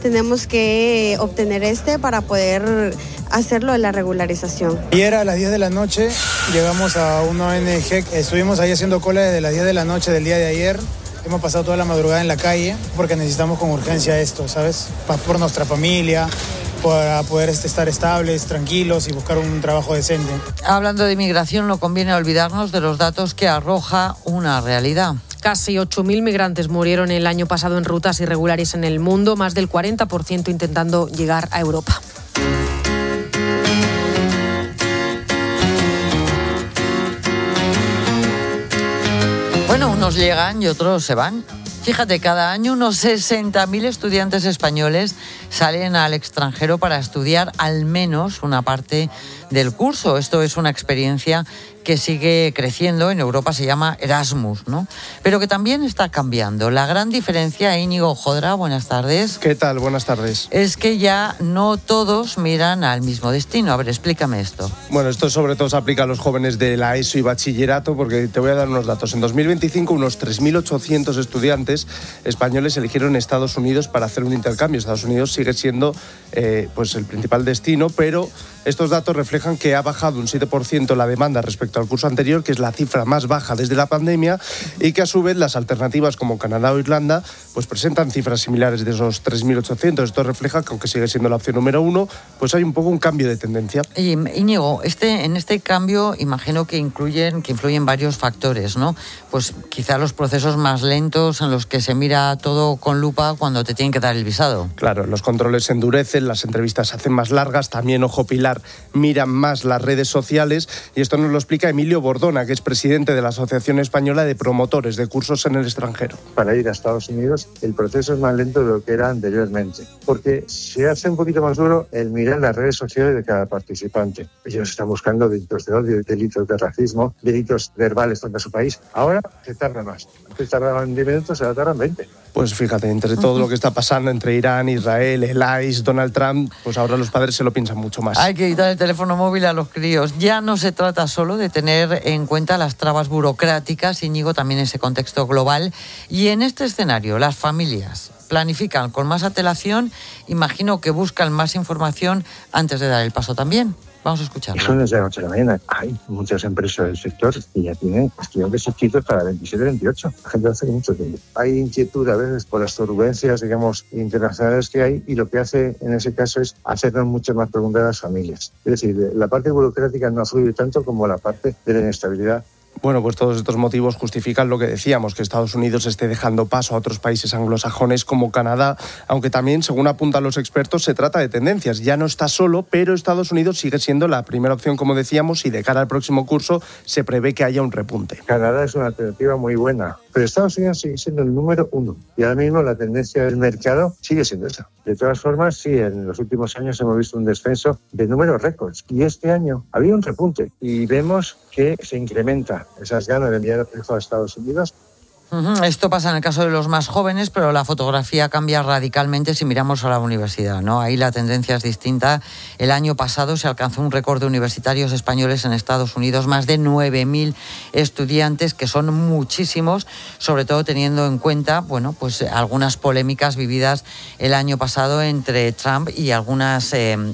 que obtener para poder hacerlo de la regularización. Ayer a las 10 de la noche llegamos a una ONG, estuvimos ahí haciendo cola desde las 10 de la noche del día de ayer. Hemos pasado toda la madrugada en la calle porque necesitamos con urgencia esto, ¿sabes? Por nuestra familia, para poder estar estables, tranquilos y buscar un trabajo decente. Hablando de inmigración, no conviene olvidarnos de los datos que arroja una realidad. Casi 8.000 migrantes murieron el año pasado en rutas irregulares en el mundo, más del 40% intentando llegar a Europa. Bueno, unos llegan y otros se van. Fíjate, cada año unos 60.000 estudiantes españoles salen al extranjero para estudiar al menos una parte del curso. Esto es una experiencia que sigue creciendo, en Europa se llama Erasmus, ¿no? Pero que también está cambiando. La gran diferencia, Íñigo Jodra, buenas tardes. ¿Qué tal? Buenas tardes. Es que ya no todos miran al mismo destino. A ver, explícame esto. Bueno, esto sobre todo se aplica a los jóvenes de la ESO y bachillerato, porque te voy a dar unos datos. En 2025, unos 3.800 estudiantes españoles eligieron Estados Unidos para hacer un intercambio. Estados Unidos sigue siendo pues el principal destino, pero estos datos reflejan que ha bajado un 7% la demanda respecto al curso anterior, que es la cifra más baja desde la pandemia, y que a su vez las alternativas como Canadá o Irlanda pues presentan cifras similares de esos 3.800. Esto refleja que, aunque sigue siendo la opción número uno, pues hay un poco un cambio de tendencia. Y Íñigo, en este cambio imagino que influyen varios factores, ¿no? Pues quizá los procesos más lentos en los que se mira todo con lupa cuando te tienen que dar el visado. Claro, los controles se endurecen, las entrevistas se hacen más largas, también, ojo Pilar, miran más las redes sociales, y esto nos lo explica Emilio Bordona, que es presidente de la Asociación Española de Promotores de Cursos en el Extranjero. Para ir a Estados Unidos el proceso es más lento de lo que era anteriormente, porque se hace un poquito más duro el mirar las redes sociales de cada participante. Ellos están buscando delitos de odio, delitos de racismo, delitos verbales contra su país. Ahora se tarda más. Antes tardaban 10 minutos, ahora tardan 20. Pues fíjate, entre todo lo que está pasando entre Irán, Israel, el ICE, Donald Trump, pues ahora los padres se lo piensan mucho más. Hay que quitar el teléfono móvil a los críos. Ya no se trata solo de tener en cuenta las trabas burocráticas, Íñigo, también ese contexto global. Y en este escenario, las familias planifican con más antelación, imagino que buscan más información antes de dar el paso también. Vamos a escucharlo. Eso no es de la noche a la mañana. Hay muchas empresas del sector que ya tienen estudiantes inscritos para 27-28. La gente lo hace mucho tiempo. Hay inquietud a veces por las turbulencias, digamos, internacionales que hay, y lo que hace en ese caso es hacernos muchas más preguntas a las familias. Es decir, la parte burocrática no fluye tanto como la parte de la inestabilidad. Bueno, pues todos estos motivos justifican lo que decíamos, que Estados Unidos esté dejando paso a otros países anglosajones como Canadá, aunque también, según apuntan los expertos, se trata de tendencias. Ya no está solo, pero Estados Unidos sigue siendo la primera opción, como decíamos, y de cara al próximo curso se prevé que haya un repunte. Canadá es una alternativa muy buena, pero Estados Unidos sigue siendo el número uno, y ahora mismo la tendencia del mercado sigue siendo esa. De todas formas, sí, en los últimos años hemos visto un descenso de números récords, y este año había un repunte, y vemos que se incrementa esas ganas de enviar a Estados Unidos. Esto pasa en el caso de los más jóvenes, pero la fotografía cambia radicalmente si miramos a la universidad, ¿no? Ahí la tendencia es distinta. El año pasado se alcanzó un récord de universitarios españoles en Estados Unidos, más de 9.000 estudiantes, que son muchísimos, sobre todo teniendo en cuenta, bueno, pues algunas polémicas vividas el año pasado entre Trump y algunas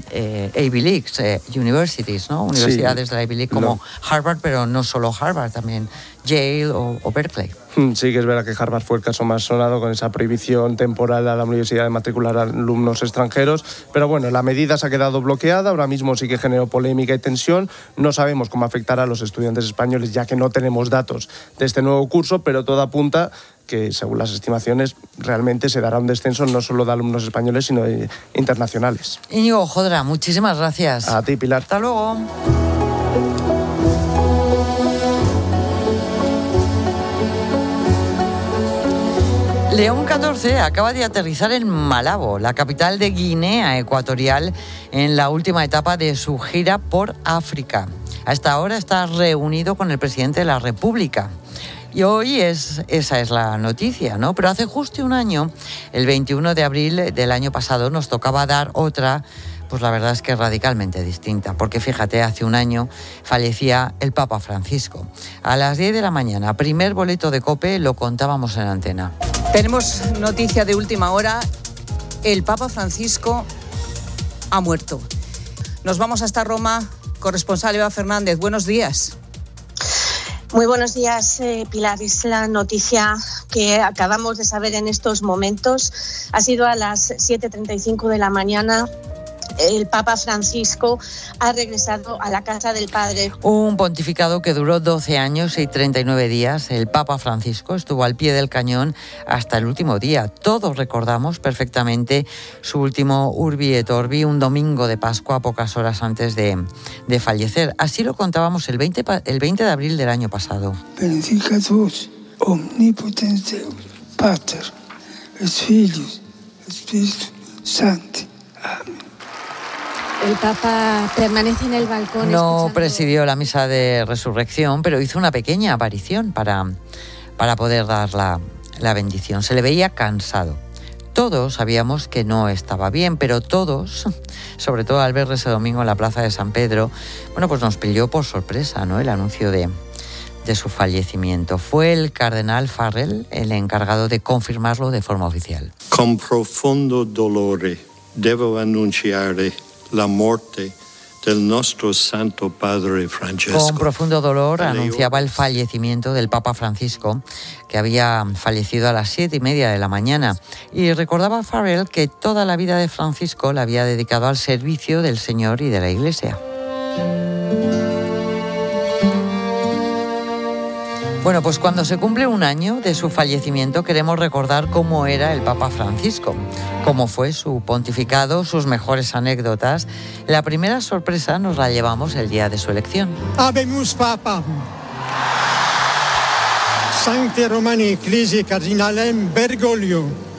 Ivy League universities, ¿no? Universidades de la Ivy League como Harvard, pero no solo Harvard, también Yale o Berkeley. Sí, que es verdad que Harvard fue el caso más sonado, con esa prohibición temporal a la universidad de matricular a alumnos extranjeros. Pero bueno, la medida se ha quedado bloqueada. Ahora mismo sí que generó polémica y tensión. No sabemos cómo afectará a los estudiantes españoles, ya que no tenemos datos de este nuevo curso, pero todo apunta que, según las estimaciones, realmente se dará un descenso no solo de alumnos españoles, sino de internacionales. Íñigo Jodra, muchísimas gracias. A ti, Pilar. Hasta luego. León XIV acaba de aterrizar en Malabo, la capital de Guinea Ecuatorial, en la última etapa de su gira por África. Hasta ahora está reunido con el presidente de la República. Y hoy esa es la noticia, ¿no? Pero hace justo un año, el 21 de abril del año pasado, nos tocaba dar otra, pues la verdad es que radicalmente distinta, porque fíjate, hace un año fallecía el Papa Francisco. A las 10 de la mañana, primer boleto de COPE, lo contábamos en antena. Tenemos noticia de última hora. El Papa Francisco ha muerto. Nos vamos hasta Roma. Corresponsal Eva Fernández, buenos días. Muy buenos días, Pilar. Es la noticia que acabamos de saber en estos momentos. Ha sido a las 7:35 de la mañana. El Papa Francisco ha regresado a la casa del Padre. Un pontificado que duró 12 años y 39 días. El Papa Francisco estuvo al pie del cañón hasta el último día. Todos recordamos perfectamente su último Urbi et Orbi, un domingo de Pascua, pocas horas antes de fallecer. Así lo contábamos el 20 de abril del año pasado. Benedicat vos, omnipotens Deus, Pater, et Filius, et Spiritus Sancti. Amén. El Papa permanece en el balcón. No presidió la misa de resurrección, pero hizo una pequeña aparición para poder dar la bendición. Se le veía cansado. Todos sabíamos que no estaba bien, pero todos, sobre todo al verlo ese domingo en la plaza de San Pedro, bueno, pues nos pilló por sorpresa, ¿no?, el anuncio de su fallecimiento. Fue el cardenal Farrell el encargado de confirmarlo de forma oficial. Con profondo dolore devo annunciare la muerte del nuestro Santo Padre Francesco. Con profundo dolor anunciaba el fallecimiento del Papa Francisco, que había fallecido a las 7:30 de la mañana. Y recordaba a Farrell que toda la vida de Francisco la había dedicado al servicio del Señor y de la Iglesia. Bueno, pues cuando se cumple un año de su fallecimiento queremos recordar cómo era el Papa Francisco, cómo fue su pontificado, sus mejores anécdotas. La primera sorpresa nos la llevamos el día de su elección. Habemus Papa. Sancte Romani Ecclesiae Cardinalem Bergoglio.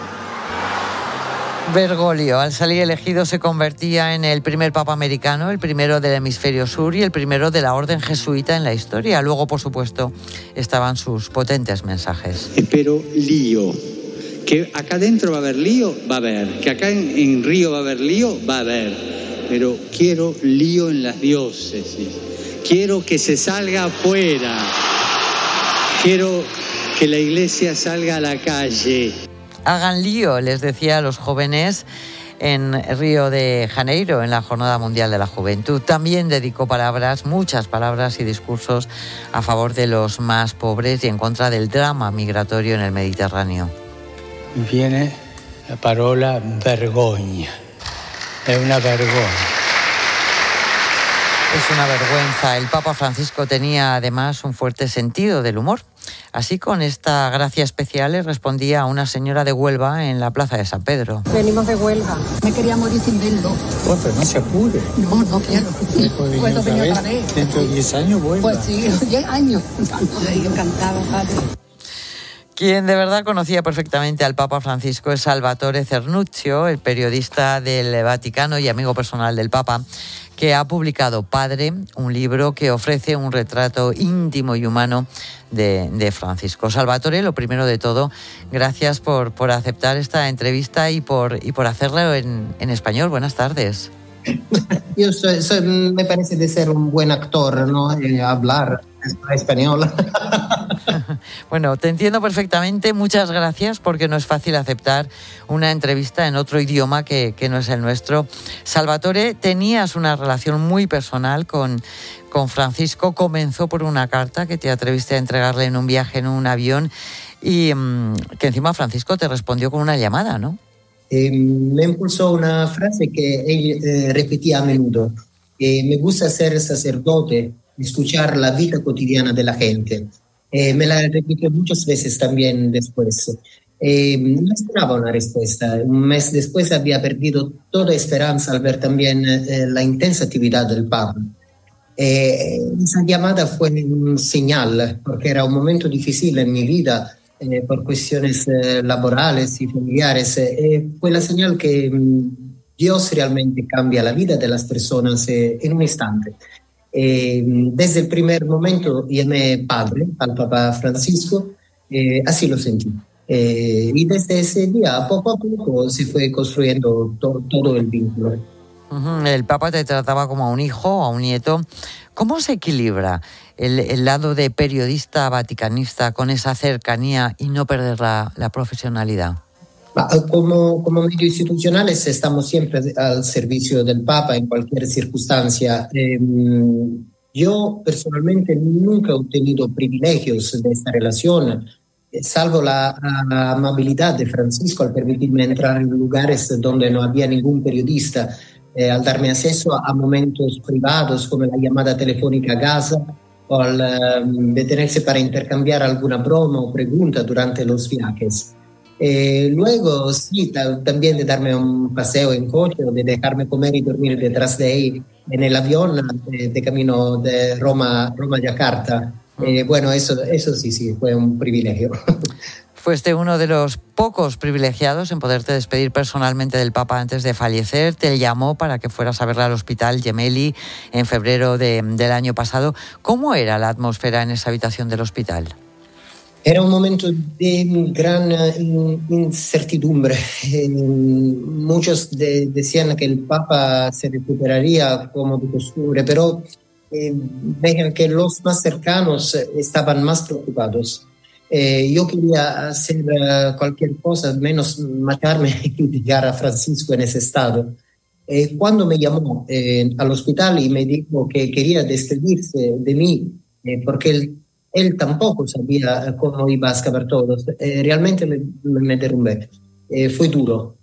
Bergoglio, al salir elegido, se convertía en el primer papa americano, el primero del hemisferio sur y el primero de la orden jesuita en la historia. Luego, por supuesto, estaban sus potentes mensajes. Pero lío, que acá dentro va a haber lío, va a haber, que acá en Río va a haber lío, va a haber, pero quiero lío en las diócesis, quiero que se salga afuera, quiero que la iglesia salga a la calle. Hagan lío, les decía a los jóvenes en Río de Janeiro, en la Jornada Mundial de la Juventud. También dedicó muchas palabras y discursos a favor de los más pobres y en contra del drama migratorio en el Mediterráneo. Viene la parola vergogna. Es una vergüenza. Es una vergüenza. El Papa Francisco tenía además un fuerte sentido del humor. Así, con esta gracia especial, le respondía a una señora de Huelva en la plaza de San Pedro. Venimos de Huelva. Me quería morir sin verlo. Pues pero no se apure. No quiero. Puedo venir otra vez. Dentro de 10 años vuelva. Pues sí, 10 años. Encantada, padre. Quien de verdad conocía perfectamente al Papa Francisco es Salvatore Cernuscio, el periodista del Vaticano y amigo personal del Papa, que ha publicado Padre, un libro que ofrece un retrato íntimo y humano de Francisco. Salvatore, lo primero de todo, gracias por aceptar esta entrevista y por hacerlo en español. Buenas tardes. Yo me parece de ser un buen actor, ¿no? Hablar español. Bueno, te entiendo perfectamente. Muchas gracias, porque no es fácil aceptar una entrevista en otro idioma que no es el nuestro. Salvatore, tenías una relación muy personal con Francisco. Comenzó por una carta que te atreviste a entregarle en un viaje en un avión y que encima Francisco te respondió con una llamada, ¿no? Me impulsó una frase que él repetía a menudo. Me gusta ser sacerdote, escuchar la vida cotidiana de la gente. Me la repitió muchas veces también después. No esperaba una respuesta. Un mes después había perdido toda esperanza al ver también la intensa actividad del Papa. Esa llamada fue un señal, porque era un momento difícil en mi vida, por cuestiones laborales y familiares. Fue la señal que Dios realmente cambia la vida de las personas en un instante. Desde el primer momento llamé padre al Papa Francisco, así lo sentí. Y desde ese día, poco a poco, se fue construyendo todo el vínculo. El Papa te trataba como a un hijo o a un nieto. ¿Cómo se equilibra el lado de periodista vaticanista con esa cercanía y no perder la profesionalidad? Como medios institucionales estamos siempre al servicio del Papa en cualquier circunstancia. Yo personalmente nunca he obtenido privilegios de esta relación, salvo la amabilidad de Francisco al permitirme entrar en lugares donde no había ningún periodista, al darme acceso a momentos privados como la llamada telefónica a casa o al detenerse para intercambiar alguna broma o pregunta durante los viajes. Luego sí, también de darme un paseo en coche o de dejarme comer y dormir detrás de él en el avión de camino de Roma a Yakarta. Bueno, eso sí fue un privilegio. Fuiste uno de los pocos privilegiados en poderte despedir personalmente del Papa antes de fallecer. Te llamó para que fueras a verle al Hospital Gemelli en febrero del año pasado. ¿Cómo era la atmósfera en esa habitación del hospital? Era un momento de gran incertidumbre. Muchos decían que el Papa se recuperaría como de costumbre, pero veían que los más cercanos estaban más preocupados. Yo quería hacer cualquier cosa, menos matarme y criticar a Francisco en ese estado. Cuando me llamó al hospital y me dijo que quería despedirse de mí, porque él tampoco sabía cómo iba a escapar todo, realmente me derrumbé. Fue duro.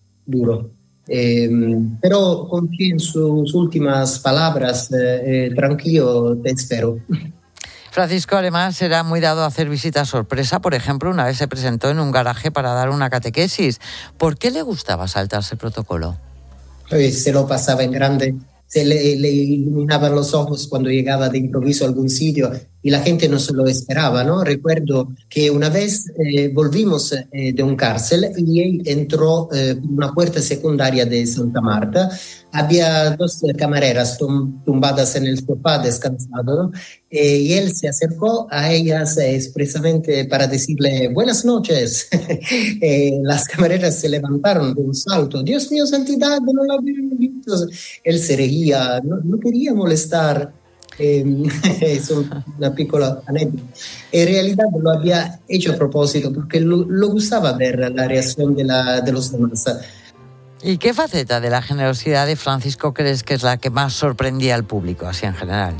Pero confié en sus últimas palabras, tranquilo, te espero. Francisco además era muy dado a hacer visitas sorpresa. Por ejemplo, una vez se presentó en un garaje para dar una catequesis. ¿Por qué le gustaba saltarse el protocolo? Se lo pasaba en grande, se le iluminaban los ojos cuando llegaba de improviso a algún sitio y la gente no se lo esperaba, ¿no? Recuerdo que una vez volvimos de un cárcel y él entró por una puerta secundaria de Santa Marta. Había dos camareras tumbadas en el sofá descansando, ¿no? Y él se acercó a ellas expresamente para decirle buenas noches. Las camareras se levantaron de un salto. Dios mío, santidad, no la habían visto. Él se reía, no quería molestar. Es una piccola anécdota. En realidad lo había hecho a propósito porque lo gustaba ver la reacción de los demás. ¿Y qué faceta de la generosidad de Francisco crees que es la que más sorprendía al público, así en general?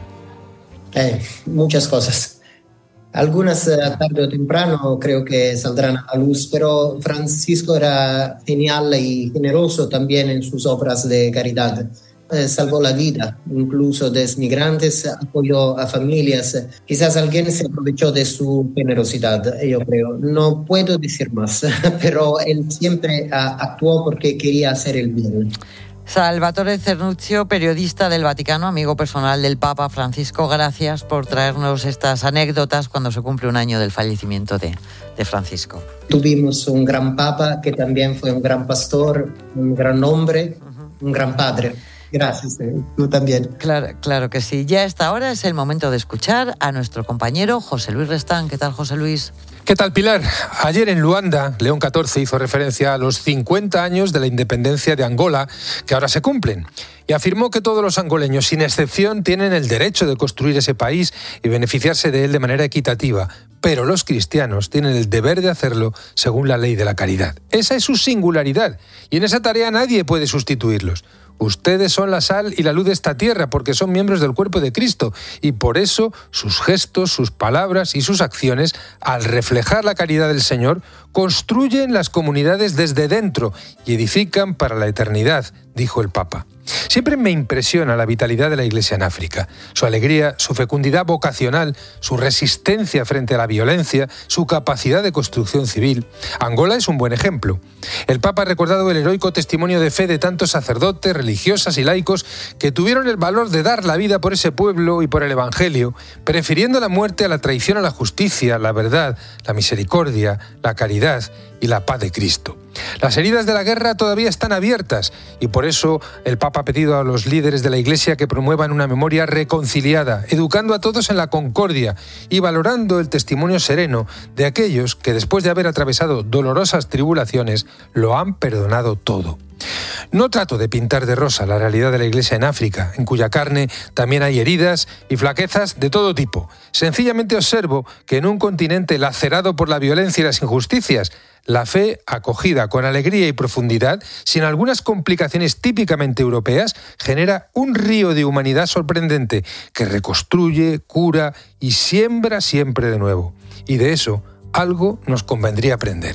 Muchas cosas. Algunas tarde o temprano creo que saldrán a la luz, pero Francisco era genial y generoso también en sus obras de caridad. Salvó la vida, incluso de migrantes, apoyó a familias. Quizás alguien se aprovechó de su generosidad, yo creo. No puedo decir más, pero él siempre actuó porque quería hacer el bien. Salvatore Cernuzio, periodista del Vaticano, amigo personal del Papa Francisco, gracias por traernos estas anécdotas cuando se cumple un año del fallecimiento de Francisco. Tuvimos un gran Papa que también fue un gran pastor, un gran hombre, un gran padre. Gracias, tú también. Claro que sí. Ya a esta hora es el momento de escuchar a nuestro compañero José Luis Restán. ¿Qué tal, José Luis? ¿Qué tal, Pilar? Ayer en Luanda, León XIV hizo referencia a los 50 años de la independencia de Angola, que ahora se cumplen, y afirmó que todos los angoleños, sin excepción, tienen el derecho de construir ese país y beneficiarse de él de manera equitativa, pero los cristianos tienen el deber de hacerlo según la ley de la caridad. Esa es su singularidad, y en esa tarea nadie puede sustituirlos. Ustedes son la sal y la luz de esta tierra porque son miembros del cuerpo de Cristo y por eso sus gestos, sus palabras y sus acciones, al reflejar la caridad del Señor, construyen las comunidades desde dentro y edifican para la eternidad, dijo el Papa. Siempre me impresiona la vitalidad de la Iglesia en África, su alegría, su fecundidad vocacional, su resistencia frente a la violencia, su capacidad de construcción civil. Angola es un buen ejemplo. El Papa ha recordado el heroico testimonio de fe de tantos sacerdotes, religiosas y laicos que tuvieron el valor de dar la vida por ese pueblo y por el Evangelio, prefiriendo la muerte a la traición a la justicia, la verdad, la misericordia, la caridad y la paz de Cristo. Las heridas de la guerra todavía están abiertas y por eso el Papa ha pedido a los líderes de la Iglesia que promuevan una memoria reconciliada, educando a todos en la concordia y valorando el testimonio sereno de aquellos que después de haber atravesado dolorosas tribulaciones lo han perdonado todo. No trato de pintar de rosa la realidad de la Iglesia en África, en cuya carne también hay heridas y flaquezas de todo tipo. Sencillamente observo que en un continente lacerado por la violencia y las injusticias, la fe, acogida con alegría y profundidad, sin algunas complicaciones típicamente europeas, genera un río de humanidad sorprendente que reconstruye, cura y siembra siempre de nuevo. Y de eso algo nos convendría aprender.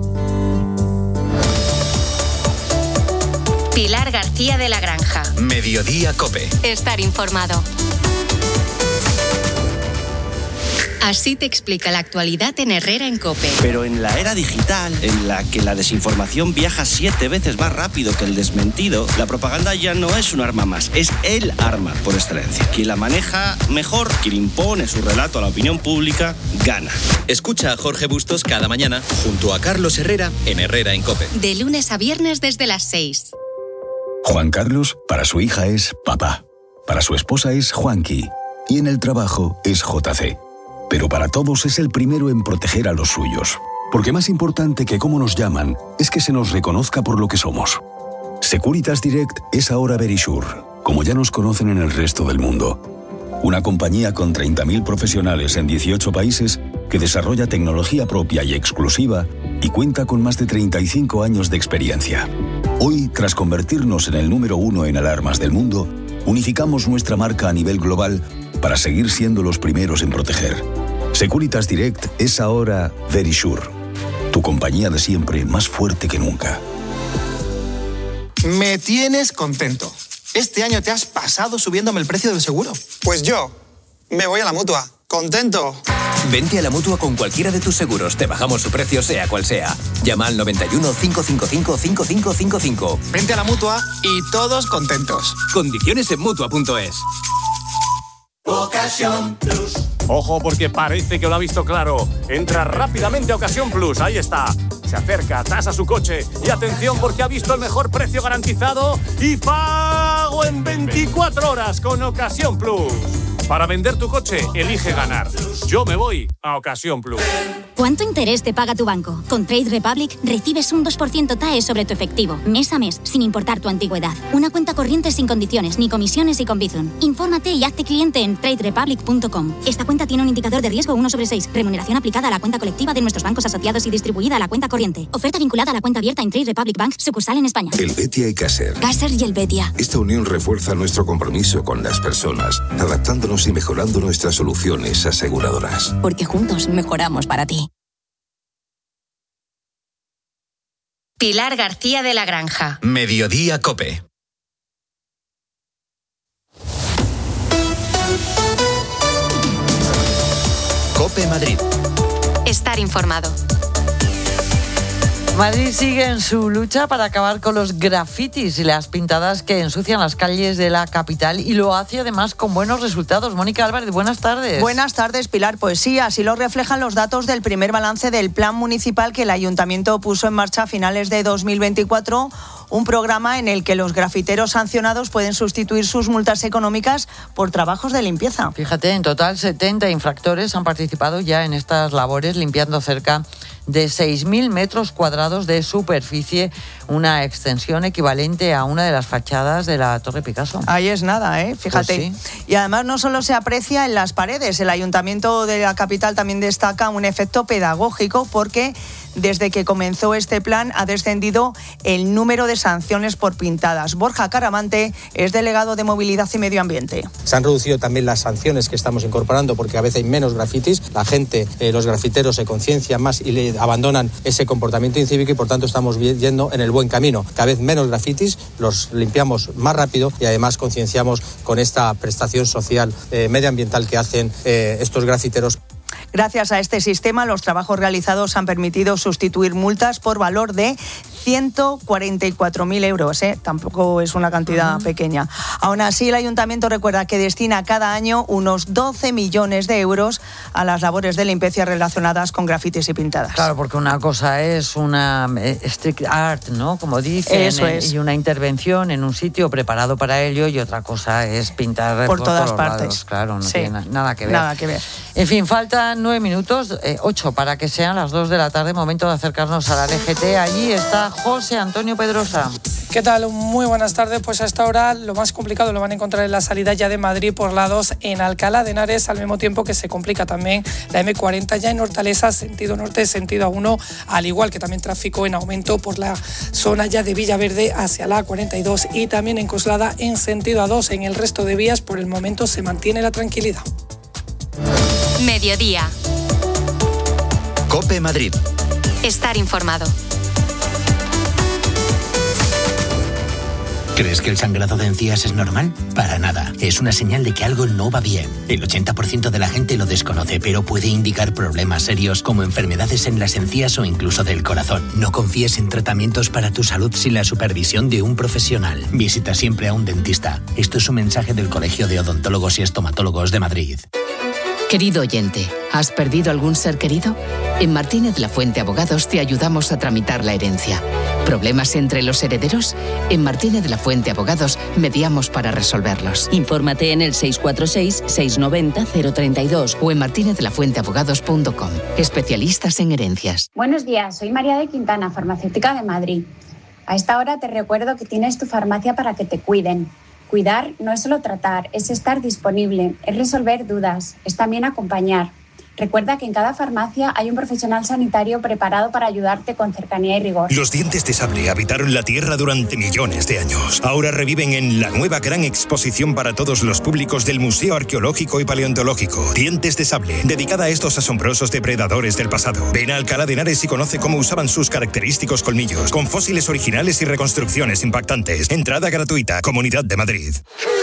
Pilar García de la Granja. Mediodía COPE. Estar informado. Así te explica la actualidad en Herrera en COPE. Pero en la era digital, en la que la desinformación viaja 7 veces más rápido que el desmentido, la propaganda ya no es un arma más, es el arma por excelencia. Quien la maneja mejor, quien impone su relato a la opinión pública, gana. Escucha a Jorge Bustos cada mañana junto a Carlos Herrera en Herrera en COPE. De lunes a viernes desde las 6. Juan Carlos, para su hija es papá. Para su esposa es Juanqui. Y en el trabajo es JC. Pero para todos es el primero en proteger a los suyos. Porque más importante que cómo nos llaman es que se nos reconozca por lo que somos. Securitas Direct es ahora Verisure, como ya nos conocen en el resto del mundo. Una compañía con 30.000 profesionales en 18 países que desarrolla tecnología propia y exclusiva y cuenta con más de 35 años de experiencia. Hoy, tras convertirnos en el número 1 en alarmas del mundo, unificamos nuestra marca a nivel global para seguir siendo los primeros en proteger. Securitas Direct es ahora Verisure, tu compañía de siempre más fuerte que nunca. Me tienes contento. Este año te has pasado subiéndome el precio del seguro. Pues yo me voy a la Mutua. ¡Contento! Vente a la Mutua con cualquiera de tus seguros. Te bajamos su precio sea cual sea. Llama al 91 555 5555. Vente a la Mutua y todos contentos. Condiciones en Mutua.es. Ocasión Plus. Ojo, porque parece que lo ha visto claro. Entra rápidamente a Ocasión Plus. Ahí está. Se acerca, tasa su coche. Y atención, porque ha visto el mejor precio garantizado y pago en 24 horas con Ocasión Plus. Para vender tu coche, elige ganar. Yo me voy a Ocasión Plus. ¿Cuánto interés te paga tu banco? Con Trade Republic recibes un 2% TAE sobre tu efectivo, mes a mes, sin importar tu antigüedad. Una cuenta corriente sin condiciones, ni comisiones y con Bizum. Infórmate y hazte cliente en traderepublic.com. Esta cuenta tiene un indicador de riesgo 1/6. Remuneración aplicada a la cuenta colectiva de nuestros bancos asociados y distribuida a la cuenta corriente. Oferta vinculada a la cuenta abierta en Trade Republic Bank, sucursal en España. Helvetia y Caser. Caser y Helvetia. Esta unión refuerza nuestro compromiso con las personas, adaptándonos y mejorando nuestras soluciones aseguradoras. Porque juntos mejoramos para ti. Pilar García de la Granja. Mediodía COPE. COPE Madrid. Estar informado. Madrid sigue en su lucha para acabar con los grafitis y las pintadas que ensucian las calles de la capital, y lo hace además con buenos resultados. Mónica Álvarez, buenas tardes. Buenas tardes, Pilar. Pues sí, así lo reflejan los datos del primer balance del plan municipal que el Ayuntamiento puso en marcha a finales de 2024, un programa en el que los grafiteros sancionados pueden sustituir sus multas económicas por trabajos de limpieza. Fíjate, en total 70 infractores han participado ya en estas labores, limpiando cerca de 6.000 metros cuadrados de superficie, una extensión equivalente a una de las fachadas de la Torre Picasso. Ahí es nada, fíjate. Pues sí. Y además no solo se aprecia en las paredes, el Ayuntamiento de la capital también destaca un efecto pedagógico, porque desde que comenzó este plan ha descendido el número de sanciones por pintadas. Borja Caramante es delegado de Movilidad y Medio Ambiente. Se han reducido también las sanciones que estamos incorporando, porque a veces hay menos grafitis. La gente, los grafiteros se conciencian más y le abandonan ese comportamiento incívico, y por tanto estamos yendo en el buen camino. Cada vez menos grafitis, los limpiamos más rápido y además concienciamos con esta prestación social medioambiental que hacen estos grafiteros. Gracias a este sistema, los trabajos realizados han permitido sustituir multas por valor de 144.000 euros. Tampoco es una cantidad pequeña. Aún así, el Ayuntamiento recuerda que destina cada año unos 12 millones de euros a las labores de limpieza relacionadas con grafitis y pintadas. Claro, porque una cosa es una street art, ¿no? Como dicen. Eso es. Y una intervención en un sitio preparado para ello, y otra cosa es pintar por todas partes. Lados. Claro, no sí. tiene nada que ver. Nada que ver. En fin, faltan 9 minutos, 8 para que sean las 2 de la tarde, momento de acercarnos a la DGT. Allí está José Antonio Pedrosa. ¿Qué tal? Muy buenas tardes. Pues a esta hora lo más complicado lo van a encontrar en la salida ya de Madrid por la 2 en Alcalá de Henares, al mismo tiempo que se complica también la M40 ya en Hortaleza, sentido norte, sentido A1, al igual que también tráfico en aumento por la zona ya de Villaverde hacia la A42, y también en Coslada en sentido A2. En el resto de vías por el momento se mantiene la tranquilidad. Mediodía. COPE Madrid. Estar informado. ¿Crees que el sangrado de encías es normal? Para nada. Es una señal de que algo no va bien. El 80% de la gente lo desconoce, pero puede indicar problemas serios como enfermedades en las encías o incluso del corazón. No confíes en tratamientos para tu salud sin la supervisión de un profesional. Visita siempre a un dentista. Esto es un mensaje del Colegio de Odontólogos y Estomatólogos de Madrid. Querido oyente, ¿has perdido algún ser querido? En Martínez La Fuente Abogados te ayudamos a tramitar la herencia. ¿Problemas entre los herederos? En Martínez La Fuente Abogados mediamos para resolverlos. Infórmate en el 646-690-032 o en martinezlafuenteabogados.com. Especialistas en herencias. Buenos días, soy María de Quintana, farmacéutica de Madrid. A esta hora te recuerdo que tienes tu farmacia para que te cuiden. Cuidar no es solo tratar, es estar disponible, es resolver dudas, es también acompañar. Recuerda que en cada farmacia hay un profesional sanitario preparado para ayudarte con cercanía y rigor. Los dientes de sable habitaron la Tierra durante millones de años. Ahora reviven en la nueva gran exposición para todos los públicos del Museo Arqueológico y Paleontológico. Dientes de sable, dedicada a estos asombrosos depredadores del pasado. Ven a Alcalá de Henares y conoce cómo usaban sus característicos colmillos, con fósiles originales y reconstrucciones impactantes. Entrada gratuita, Comunidad de Madrid.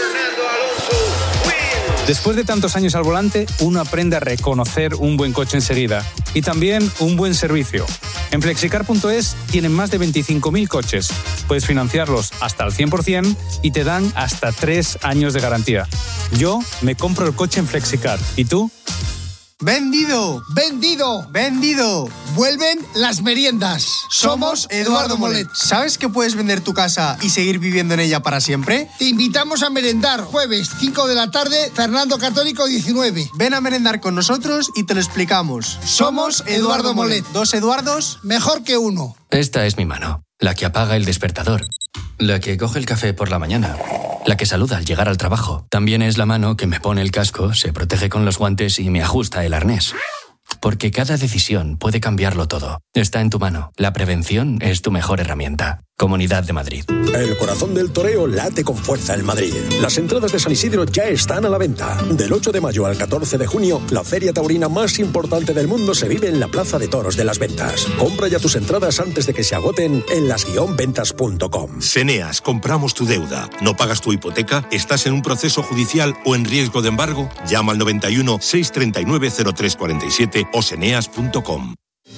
Después de tantos años al volante, uno aprende a reconocer un buen coche enseguida y también un buen servicio. En Flexicar.es tienen más de 25.000 coches. Puedes financiarlos hasta al 100% y te dan hasta 3 años de garantía. Yo me compro el coche en Flexicar. ¿Y tú? ¡Vendido! ¡Vendido! ¡Vendido! Vuelven las meriendas. Somos Eduardo Molet. ¿Sabes que puedes vender tu casa y seguir viviendo en ella para siempre? Te invitamos a merendar jueves 5 de la tarde, Fernando Católico 19. Ven a merendar con nosotros y te lo explicamos. Somos Eduardo Molet. 2 Eduardos, mejor que uno. Esta es mi mano, la que apaga el despertador, la que coge el café por la mañana, la que saluda al llegar al trabajo. También es la mano que me pone el casco, se protege con los guantes y me ajusta el arnés. Porque cada decisión puede cambiarlo todo. Está en tu mano. La prevención es tu mejor herramienta. Comunidad de Madrid. El corazón del toreo late con fuerza en Madrid. Las entradas de San Isidro ya están a la venta. Del 8 de mayo al 14 de junio, la feria taurina más importante del mundo se vive en la Plaza de Toros de Las Ventas. Compra ya tus entradas antes de que se agoten en las-ventas.com. Seneas, compramos tu deuda. ¿No pagas tu hipoteca? ¿Estás en un proceso judicial o en riesgo de embargo? Llama al 91 639 0347 o seneas.com.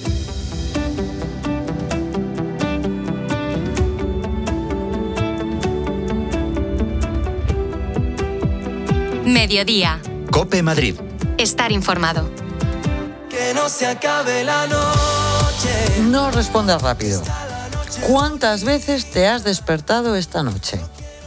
Mediodía. COPE Madrid. Estar informado. Que no se acabe la noche. No respondas rápido. ¿Cuántas veces te has despertado esta noche?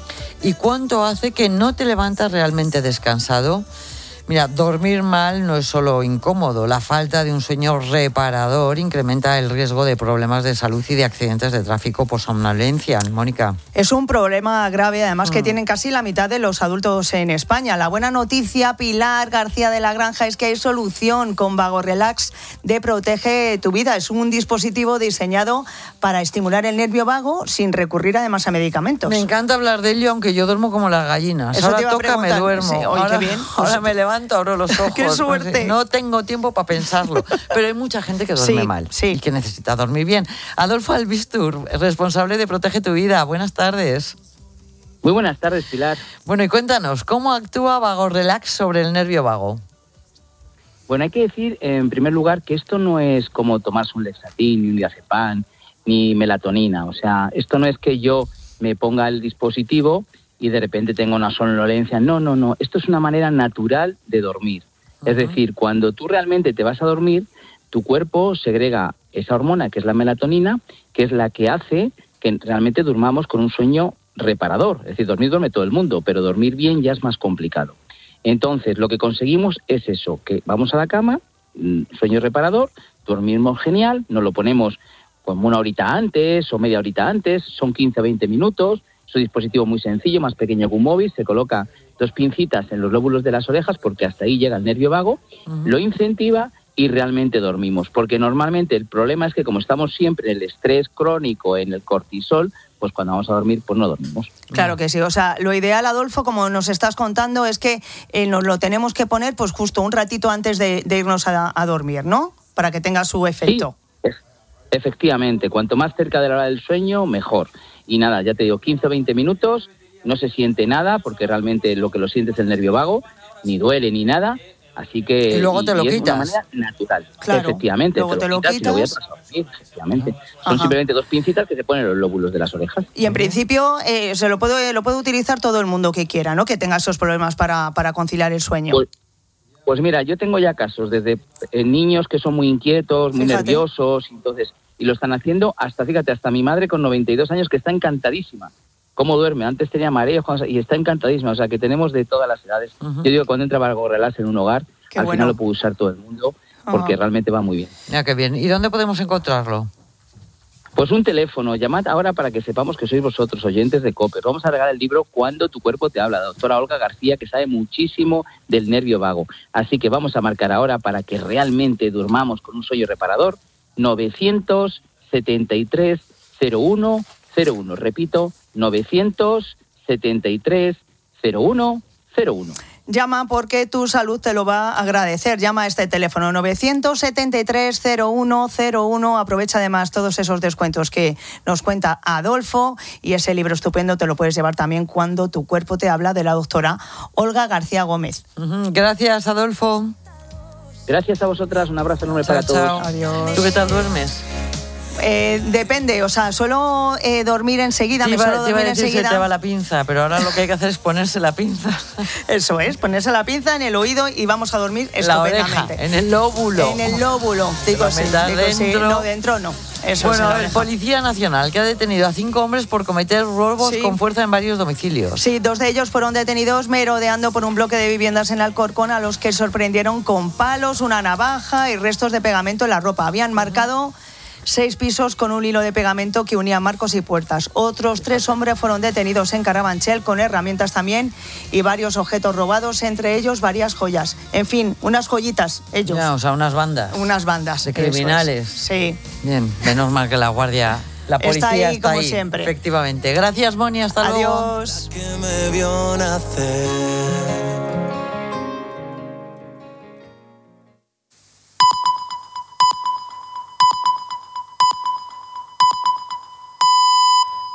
¿Y cuánto hace que no te levantas realmente descansado? Mira, dormir mal no es solo incómodo. La falta de un sueño reparador incrementa el riesgo de problemas de salud y de accidentes de tráfico por somnolencia. Mónica. Es un problema grave, además que tienen casi la mitad de los adultos en España. La buena noticia, Pilar García de la Granja, es que hay solución con Vago Relax de Protege tu Vida. Es un dispositivo diseñado para estimular el nervio vago sin recurrir además a medicamentos. Me encanta hablar de ello, aunque yo duermo como las gallinas. Eso ahora toca, me duermo. Sí, ahora, qué bien. Ahora me levanto, abro los ojos. ¡Qué suerte! No tengo tiempo para pensarlo. Pero hay mucha gente que duerme mal y que necesita dormir bien. Adolfo Albistur, responsable de Protege tu Vida. Buenas tardes. Muy buenas tardes, Pilar. Bueno, y cuéntanos, ¿cómo actúa Vago Relax sobre el nervio vago? Bueno, hay que decir, en primer lugar, que esto no es como tomarse un Lexatin, ni un diazepam, ni melatonina. O sea, esto no es que yo me ponga el dispositivo y de repente tenga una somnolencia. No. Esto es una manera natural de dormir. Es decir, cuando tú realmente te vas a dormir, tu cuerpo segrega esa hormona, que es la melatonina, que es la que hace que realmente durmamos con un sueño reparador. Es decir, dormir duerme todo el mundo, pero dormir bien ya es más complicado. Entonces, lo que conseguimos es eso, que vamos a la cama, sueño reparador, dormimos genial, nos lo ponemos como una horita antes o media horita antes, son 15-20 minutos. Es un dispositivo muy sencillo, más pequeño que un móvil, se coloca 2 pincitas en los lóbulos de las orejas porque hasta ahí llega el nervio vago, lo incentiva y realmente dormimos. Porque normalmente el problema es que como estamos siempre en el estrés crónico, en el cortisol, pues cuando vamos a dormir, pues no dormimos. Claro que sí, o sea, lo ideal, Adolfo, como nos estás contando, es que nos lo tenemos que poner pues justo un ratito antes de irnos a dormir, ¿no? Para que tenga su efecto. Sí. Efectivamente, cuanto más cerca de la hora del sueño, mejor. Y nada, ya te digo, 15 o 20 minutos, no se siente nada, porque realmente lo que lo siente es el nervio vago, ni duele ni nada, así que... Y luego te lo quitas. Es una manera natural, Claro. Efectivamente. Luego te lo y lo voy a quitas. dormir, efectivamente. Son simplemente 2 pincitas que se ponen en los lóbulos de las orejas. Y en principio se lo puede utilizar todo el mundo que quiera, ¿no? Que tenga esos problemas para conciliar el sueño. Pues mira, yo tengo ya casos desde niños que son muy inquietos, muy nerviosos, y lo están haciendo hasta mi madre con 92 años que está encantadísima. ¿Cómo duerme? Antes tenía mareos y está encantadísima. O sea, que tenemos de todas las edades. Yo digo, cuando entra algo relax en un hogar, al final lo puede usar todo el mundo porque realmente va muy bien. Ya, qué bien. ¿Y dónde podemos encontrarlo? Pues un teléfono. Llamad ahora para que sepamos que sois vosotros, oyentes de COPE. Vamos a regalar el libro Cuando tu cuerpo te habla, la doctora Olga García, que sabe muchísimo del nervio vago. Así que vamos a marcar ahora para que realmente durmamos con un sueño reparador. 973 01 01. Repito, 973 01 01. Llama porque tu salud te lo va a agradecer. Llama a este teléfono 973 01 01. Aprovecha además todos esos descuentos que nos cuenta Adolfo, y ese libro estupendo te lo puedes llevar también, Cuando tu cuerpo te habla, de la doctora Olga García Gómez. Gracias, Adolfo. Gracias a vosotras, un abrazo enorme para todos. Chao. Adiós. ¿Tú qué tal duermes? Depende, o sea, suelo dormir enseguida, Te me iba suelo a dormir decir, enseguida. se te va la pinza, pero ahora lo que hay que hacer es ponerse la pinza. Eso es, ponerse la pinza en el oído y vamos a dormir La oreja, estupendamente. en el lóbulo. En el lóbulo. Digo sí, dentro. no, dentro no. Eso Bueno, es, el Policía Nacional, que ha detenido a 5 hombres por cometer robos con fuerza en varios domicilios. Sí, 2 de ellos fueron detenidos merodeando por un bloque de viviendas en Alcorcón, a los que sorprendieron con palos, una navaja y restos de pegamento en la ropa. Habían marcado 6 pisos con un hilo de pegamento que unía marcos y puertas. Otros 3 hombres fueron detenidos en Carabanchel con herramientas también y varios objetos robados, entre ellos varias joyas. En fin, unas joyitas ellos. Ya, o sea, unas bandas. Unas bandas. De criminales. Sí. Bien, menos mal que la guardia, la policía está como ahí, siempre. Efectivamente. Gracias, Moni, hasta luego. Adiós. Que me vio nacer.